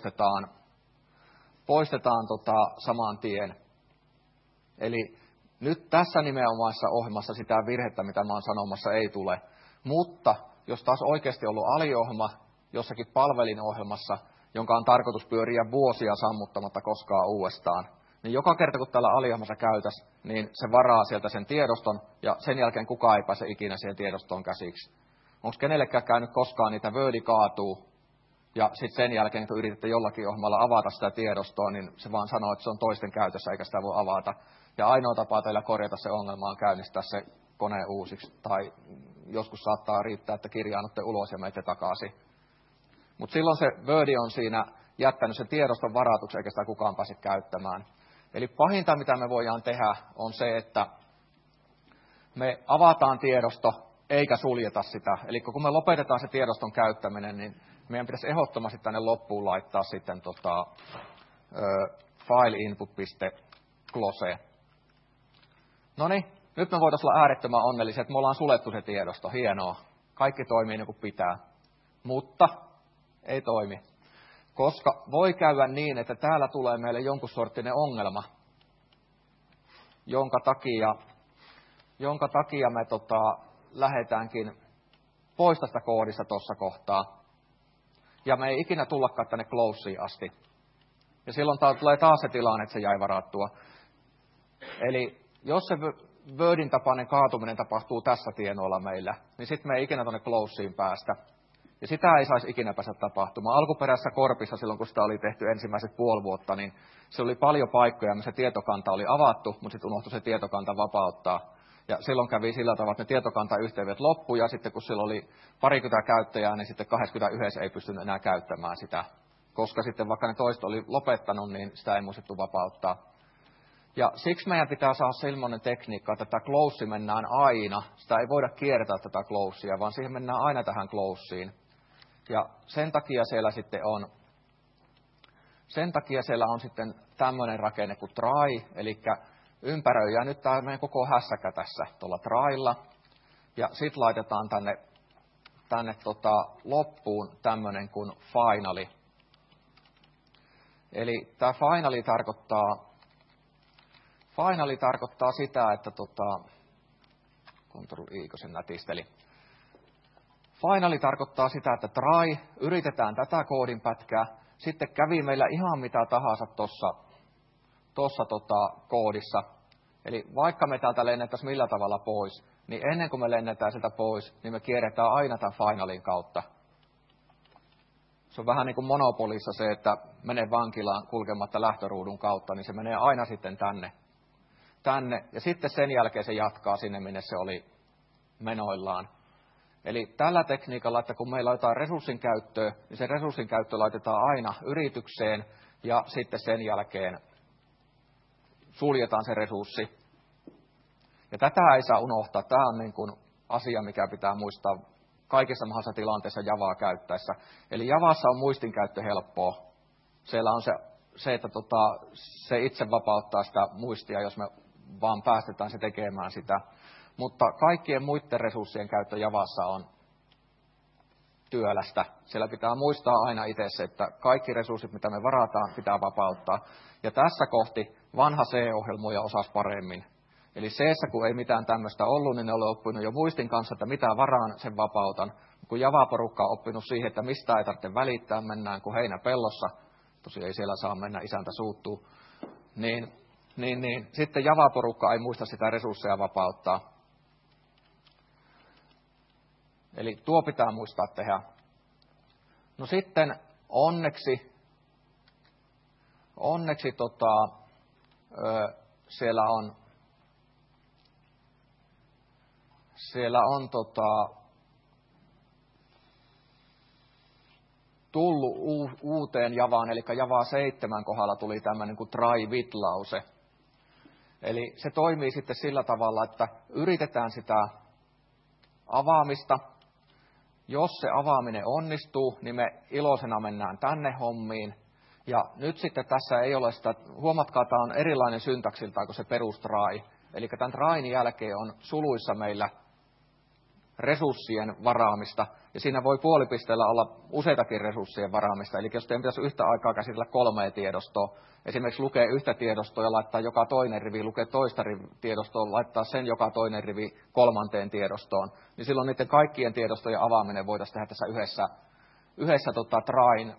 S1: poistetaan saman tien. Eli nyt tässä nimenomaisessa ohjelmassa sitä virhettä, mitä mä oon sanomassa, ei tule. Mutta jos taas oikeasti ollut aliohjelma jossakin palvelinohjelmassa, jonka on tarkoitus pyöriä vuosia sammuttamatta koskaan uudestaan, niin joka kerta kun täällä aliohjelmassa käytäs, niin se varaa sieltä sen tiedoston ja sen jälkeen kukaan ei pääse ikinä siihen tiedostoon käsiksi. Onko kenellekään käynyt koskaan niitä Wordi kaatuu ja sitten sen jälkeen kun yritätte jollakin ohjelmalla avata sitä tiedostoa, niin se vaan sanoo, että se on toisten käytössä eikä sitä voi avata. Ja ainoa tapa teillä korjata se ongelma on käynnistää se kone uusiksi, tai joskus saattaa riittää, että kirjaannutte ulos ja menette takaisin. Mutta silloin se Word on siinä jättänyt sen tiedoston varatuksi, eikä sitä kukaan pääse käyttämään. Eli pahinta, mitä me voidaan tehdä, on se, että me avataan tiedosto, eikä suljeta sitä. Eli kun me lopetetaan se tiedoston käyttäminen, niin meidän pitäisi ehdottomasti tänne loppuun laittaa sitten fileinput.close. No niin, nyt me voitaisiin olla äärettömän onnellisia, että me ollaan sulettu se tiedosto. Hienoa. Kaikki toimii niin kuin pitää. Mutta ei toimi. Koska voi käydä niin, että täällä tulee meille jonkun sorttinen ongelma, jonka takia me lähdetäänkin pois tästä koodista tuossa kohtaa. Ja me ei ikinä tullakaan tänne closeen asti. Ja silloin tulee taas se tilanne, että se jäi varattua. Eli jos se Wordin tapainen kaatuminen tapahtuu tässä tienoilla meillä, niin sitten me ei ikinä tuonne closeen päästä. Ja sitä ei saisi ikinä päästä tapahtumaan. Alkuperäisessä korpissa, silloin kun sitä oli tehty ensimmäiset puoli vuotta, niin se oli paljon paikkoja, missä tietokanta oli avattu, mutta sitten unohtui se tietokanta vapauttaa. Ja silloin kävi sillä tavalla, että ne tietokantayhteydet loppui, ja sitten kun sillä oli 20 käyttäjää, niin sitten 21 ei pystynyt enää käyttämään sitä. Koska sitten vaikka ne toiset oli lopettanut, niin sitä ei muistettu vapauttaa. Ja siksi meidän pitää saada sellainen tekniikka, että tätä close mennään aina. Sitä ei voida kiertää tätä closea, vaan siihen mennään aina tähän closeen. Ja sen takia siellä on sitten tämmöinen rakenne kuin try, eli ympäröidään nyt tämä meidän koko hässäkä tässä tuolla trylla. Ja sitten laitetaan tänne loppuun tämmöinen kuin finally. Eli tämä finally tarkoittaa sitä, että Ctrl-I, kun sen nätisteli. Finally tarkoittaa sitä, että try, yritetään tätä koodinpätkää, sitten kävi meillä ihan mitä tahansa tuossa koodissa. Eli vaikka me täältä lennettäisiin millä tavalla pois, niin ennen kuin me lennetään sieltä pois, niin me kierretään aina tämän finalin kautta. Se on vähän niin kuin Monopolissa se, että menee vankilaan kulkematta lähtöruudun kautta, niin se menee aina sitten tänne. Ja sitten sen jälkeen se jatkaa sinne, minne se oli menoillaan. Eli tällä tekniikalla, että kun meillä on jotain resurssin käyttöä, niin se resurssin käyttö laitetaan aina yritykseen ja sitten sen jälkeen suljetaan se resurssi. Ja tätä ei saa unohtaa. Tämä on niin kuin asia, mikä pitää muistaa kaikissa mahdollisissa tilanteissa Javaa käyttäessä. Eli Javassa on muistinkäyttö helppoa. Siellä on se että se itse vapauttaa sitä muistia, jos me vaan päästetään se tekemään sitä. Mutta kaikkien muiden resurssien käyttö Javassa on työlästä. Siellä pitää muistaa aina itse se, että kaikki resurssit, mitä me varataan, pitää vapauttaa. Ja tässä kohti vanha C-ohjelmoija osasi paremmin. Eli C:ssä, kun ei mitään tämmöistä ollut, niin ne oli oppinut jo muistin kanssa, että mitä varaan, sen vapautan. Kun Java-porukka on oppinut siihen, että mistä ei tarvitse välittää, mennään kuin heinä pellossa. Tosiaan ei siellä saa mennä, isäntä suuttuu. Niin sitten Java-porukka ei muista sitä resursseja vapauttaa. Eli tuo pitää muistaa tehdä. No sitten onneksi siellä on
S2: tullut uuteen Javaan, eli Java 7 kohdalla tuli tämmöinen kuin try with-lause. Eli se toimii sitten sillä tavalla, että yritetään sitä avaamista. Jos se avaaminen onnistuu, niin me iloisena mennään tänne hommiin. Ja nyt sitten tässä ei ole sitä, huomatkaa, tämä on erilainen syntaksiltaan kuin se perustry. Eli tämän tryn jälkeen on suluissa meillä resurssien varaamista, ja siinä voi puolipisteellä olla useitakin resurssien varaamista. Eli jos teidän pitäisi yhtä aikaa käsitellä 3 tiedostoa, esimerkiksi lukee yhtä tiedostoa ja laittaa joka toinen rivi, lukee toista tiedostoa, laittaa sen joka toinen rivi 3. tiedostoon, niin silloin niiden kaikkien tiedostojen avaaminen voitaisiin tehdä tässä yhdessä tryn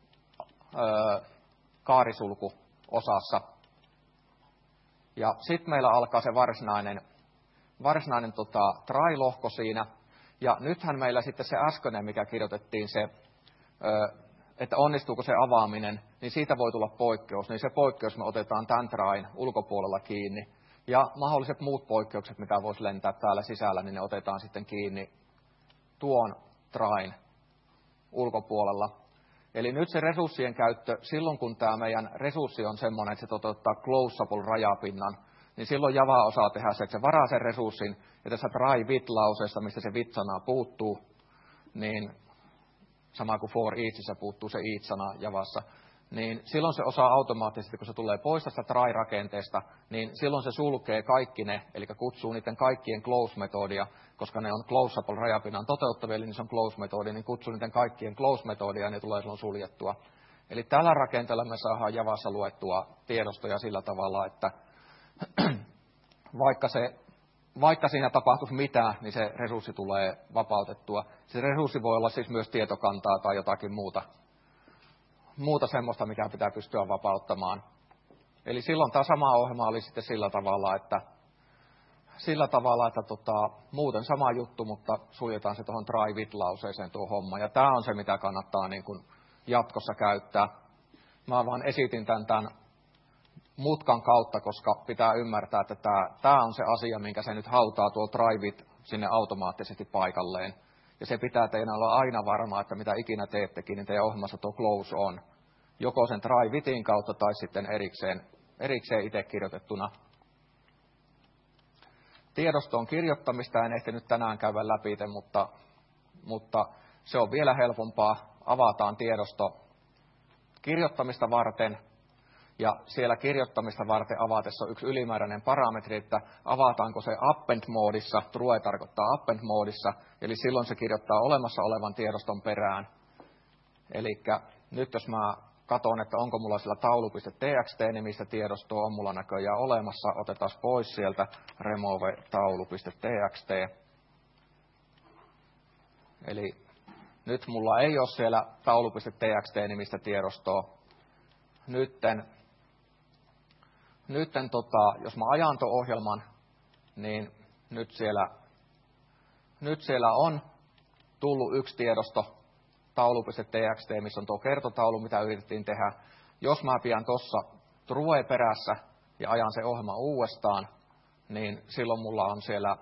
S2: kaarisulkuosassa. Ja sitten meillä alkaa se varsinainen try-lohko siinä. Ja nythän meillä sitten se äskeinen, mikä kirjoitettiin se, että onnistuuko se avaaminen, niin siitä voi tulla poikkeus. Niin se poikkeus me otetaan tämän tryn ulkopuolella kiinni. Ja mahdolliset muut poikkeukset, mitä voisi lentää täällä sisällä, niin ne otetaan sitten kiinni tuon tryn ulkopuolella. Eli nyt se resurssien käyttö, silloin kun tämä meidän resurssi on semmoinen, että se toteuttaa closable-rajapinnan, niin silloin Java osaa tehdä se, että se varaa sen resurssin, ja tässä try with-lauseessa, mistä se with-sana puuttuu, niin sama kuin for eachissa puuttuu se each-sana Javassa, niin silloin se osaa automaattisesti, kun se tulee pois tästä try-rakenteesta, niin silloin se sulkee kaikki ne, eli kutsuu niiden kaikkien close-metodia, koska ne on closable-rajapinnan toteuttavia, eli se on close-metodi, niin kutsuu niiden kaikkien close-metodia, ja ne tulee silloin suljettua. Eli tällä rakenteella me saadaan Javassa luettua tiedostoja sillä tavalla, että vaikka siinä tapahtuisi mitään, niin se resurssi tulee vapautettua. Se resurssi voi olla siis myös tietokantaa tai jotakin muuta semmoista, mikä pitää pystyä vapauttamaan. Eli silloin tämä sama ohjelma oli sitten sillä tavalla, että muuten sama juttu, mutta suljetaan se tuohon try with-lauseeseen tuo homma. Ja tämä on se, mitä kannattaa niin kuin jatkossa käyttää. Mä vaan esitin tämän mutkan kautta, koska pitää ymmärtää, että tämä on se asia, minkä se nyt hautaa tuo try with sinne automaattisesti paikalleen. Ja se pitää teidän olla aina varmaa, että mitä ikinä teettekin, niin teidän ohjelmassa tuo close on. Joko sen try within kautta tai sitten erikseen itse kirjoitettuna. Tiedoston kirjoittamista en ehtinyt tänään käydä läpi, mutta se on vielä helpompaa. Avataan tiedosto kirjoittamista varten. Ja siellä kirjoittamista varten avatessa on yksi ylimääräinen parametri, että avataanko se append-moodissa, true tarkoittaa append-moodissa, eli silloin se kirjoittaa olemassa olevan tiedoston perään. Eli nyt jos mä katson, että onko mulla sillä taulu.txt-nimistä tiedostoa, on mulla näköjään olemassa, otetaan pois sieltä remove taulu.txt. Eli nyt mulla ei ole siellä taulu.txt-nimistä tiedostoa. Nytten jos mä ajan tuon ohjelman, niin nyt siellä on tullut yksi tiedosto, taulu.txt, missä on tuo kertotaulu, mitä yritettiin tehdä. Jos mä pidän tuossa true perässä ja ajan se ohjelma uudestaan, niin silloin mulla on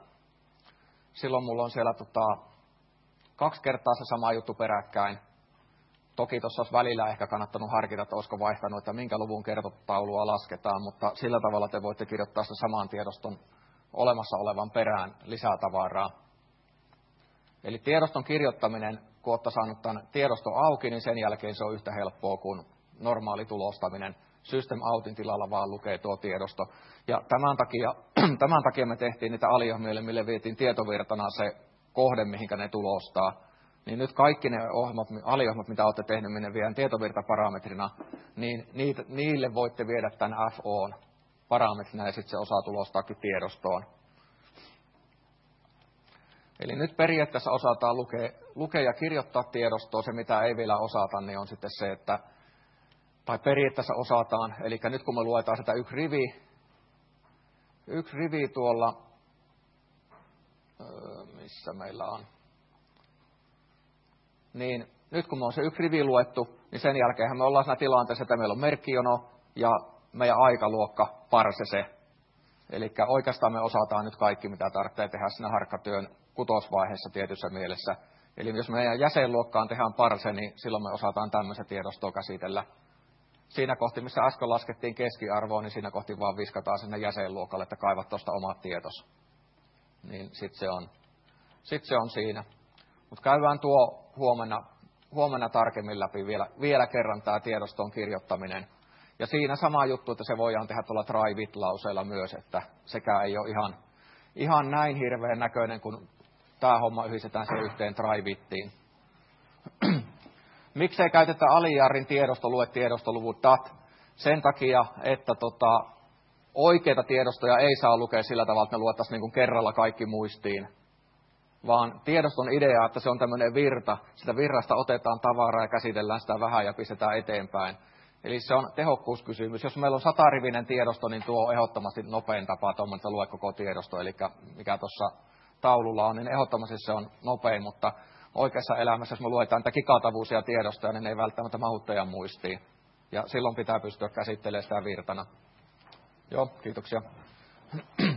S2: siellä 2 kertaa se sama juttu peräkkäin. Toki tuossa olisi välillä ehkä kannattanut harkita, että olisiko vaihtanut, että minkä luvun kertotaulua lasketaan, mutta sillä tavalla te voitte kirjoittaa sitä saman tiedoston olemassa olevan perään lisää tavaraa. Eli tiedoston kirjoittaminen, kun olette saanut tämän tiedoston auki, niin sen jälkeen se on yhtä helppoa kuin normaali tulostaminen. System outin tilalla vaan lukee tuo tiedosto. Ja tämän takia me tehtiin niitä aliohjelmia, mille vietiin tietovirtana se kohde, mihinkä ne tulostaa. Niin nyt kaikki ne aliohjelmat, mitä olette tehneet, minne viedään tietovirtaparametrina, niin niille voitte viedä tämän FO:n parametrina ja sitten se osaa tulostaakin tiedostoon. Eli nyt periaatteessa osataan lukea ja kirjoittaa tiedostoa. Se, mitä ei vielä osata, niin on sitten se, että, tai periaatteessa osataan, eli nyt kun me luetaan sitä yksi rivi tuolla, missä meillä on, niin nyt kun me on se yksi rivi luettu, niin sen jälkeen me ollaan siinä tilanteessa, että meillä on merkkijono ja meidän aikaluokka parsese. Eli oikeastaan me osataan nyt kaikki, mitä tarvitsee tehdä siinä harkkatyön kutosvaiheessa tietyssä mielessä. Eli jos meidän jäsenluokkaan tehdään parse, niin silloin me osataan tämmöistä tiedostoa käsitellä. Siinä kohti, missä äsken laskettiin keskiarvoa, niin siinä kohti vaan viskataan sinne jäsenluokalle, että kaivat tuosta omat tietos. Niin sit se on siinä. Mutta käydään tuo huomenna tarkemmin läpi vielä kerran tämä tiedoston kirjoittaminen. Ja siinä sama juttu, että se voidaan tehdä tuolla try with-lauseella myös, että sekään ei ole ihan näin hirveän näköinen, kun tämä homma yhdistetään se yhteen try withiin. Miksei käytetä alijarrin tiedostolue tiedostoluvut dat? Sen takia, että oikeita tiedostoja ei saa lukea sillä tavalla, että me luettaisiin niin kuin kerralla kaikki muistiin. Vaan tiedoston idea, että se on tämmöinen virta, sitä virrasta otetaan tavaraa ja käsitellään sitä vähän ja pistetään eteenpäin. Eli se on tehokkuuskysymys. Jos meillä on 100-rivinen tiedosto, niin tuo on ehdottomasti nopein tapa tuommoinen, että lue koko tiedosto, eli mikä tuossa taululla on, niin ehdottomasti se on nopein, mutta oikeassa elämässä, jos me luetaan niitä gigatavuisia tiedostoja, niin ne ei välttämättä mahu teidän muistiin. Ja silloin pitää pystyä käsittelemään sitä virtana. Joo, kiitoksia.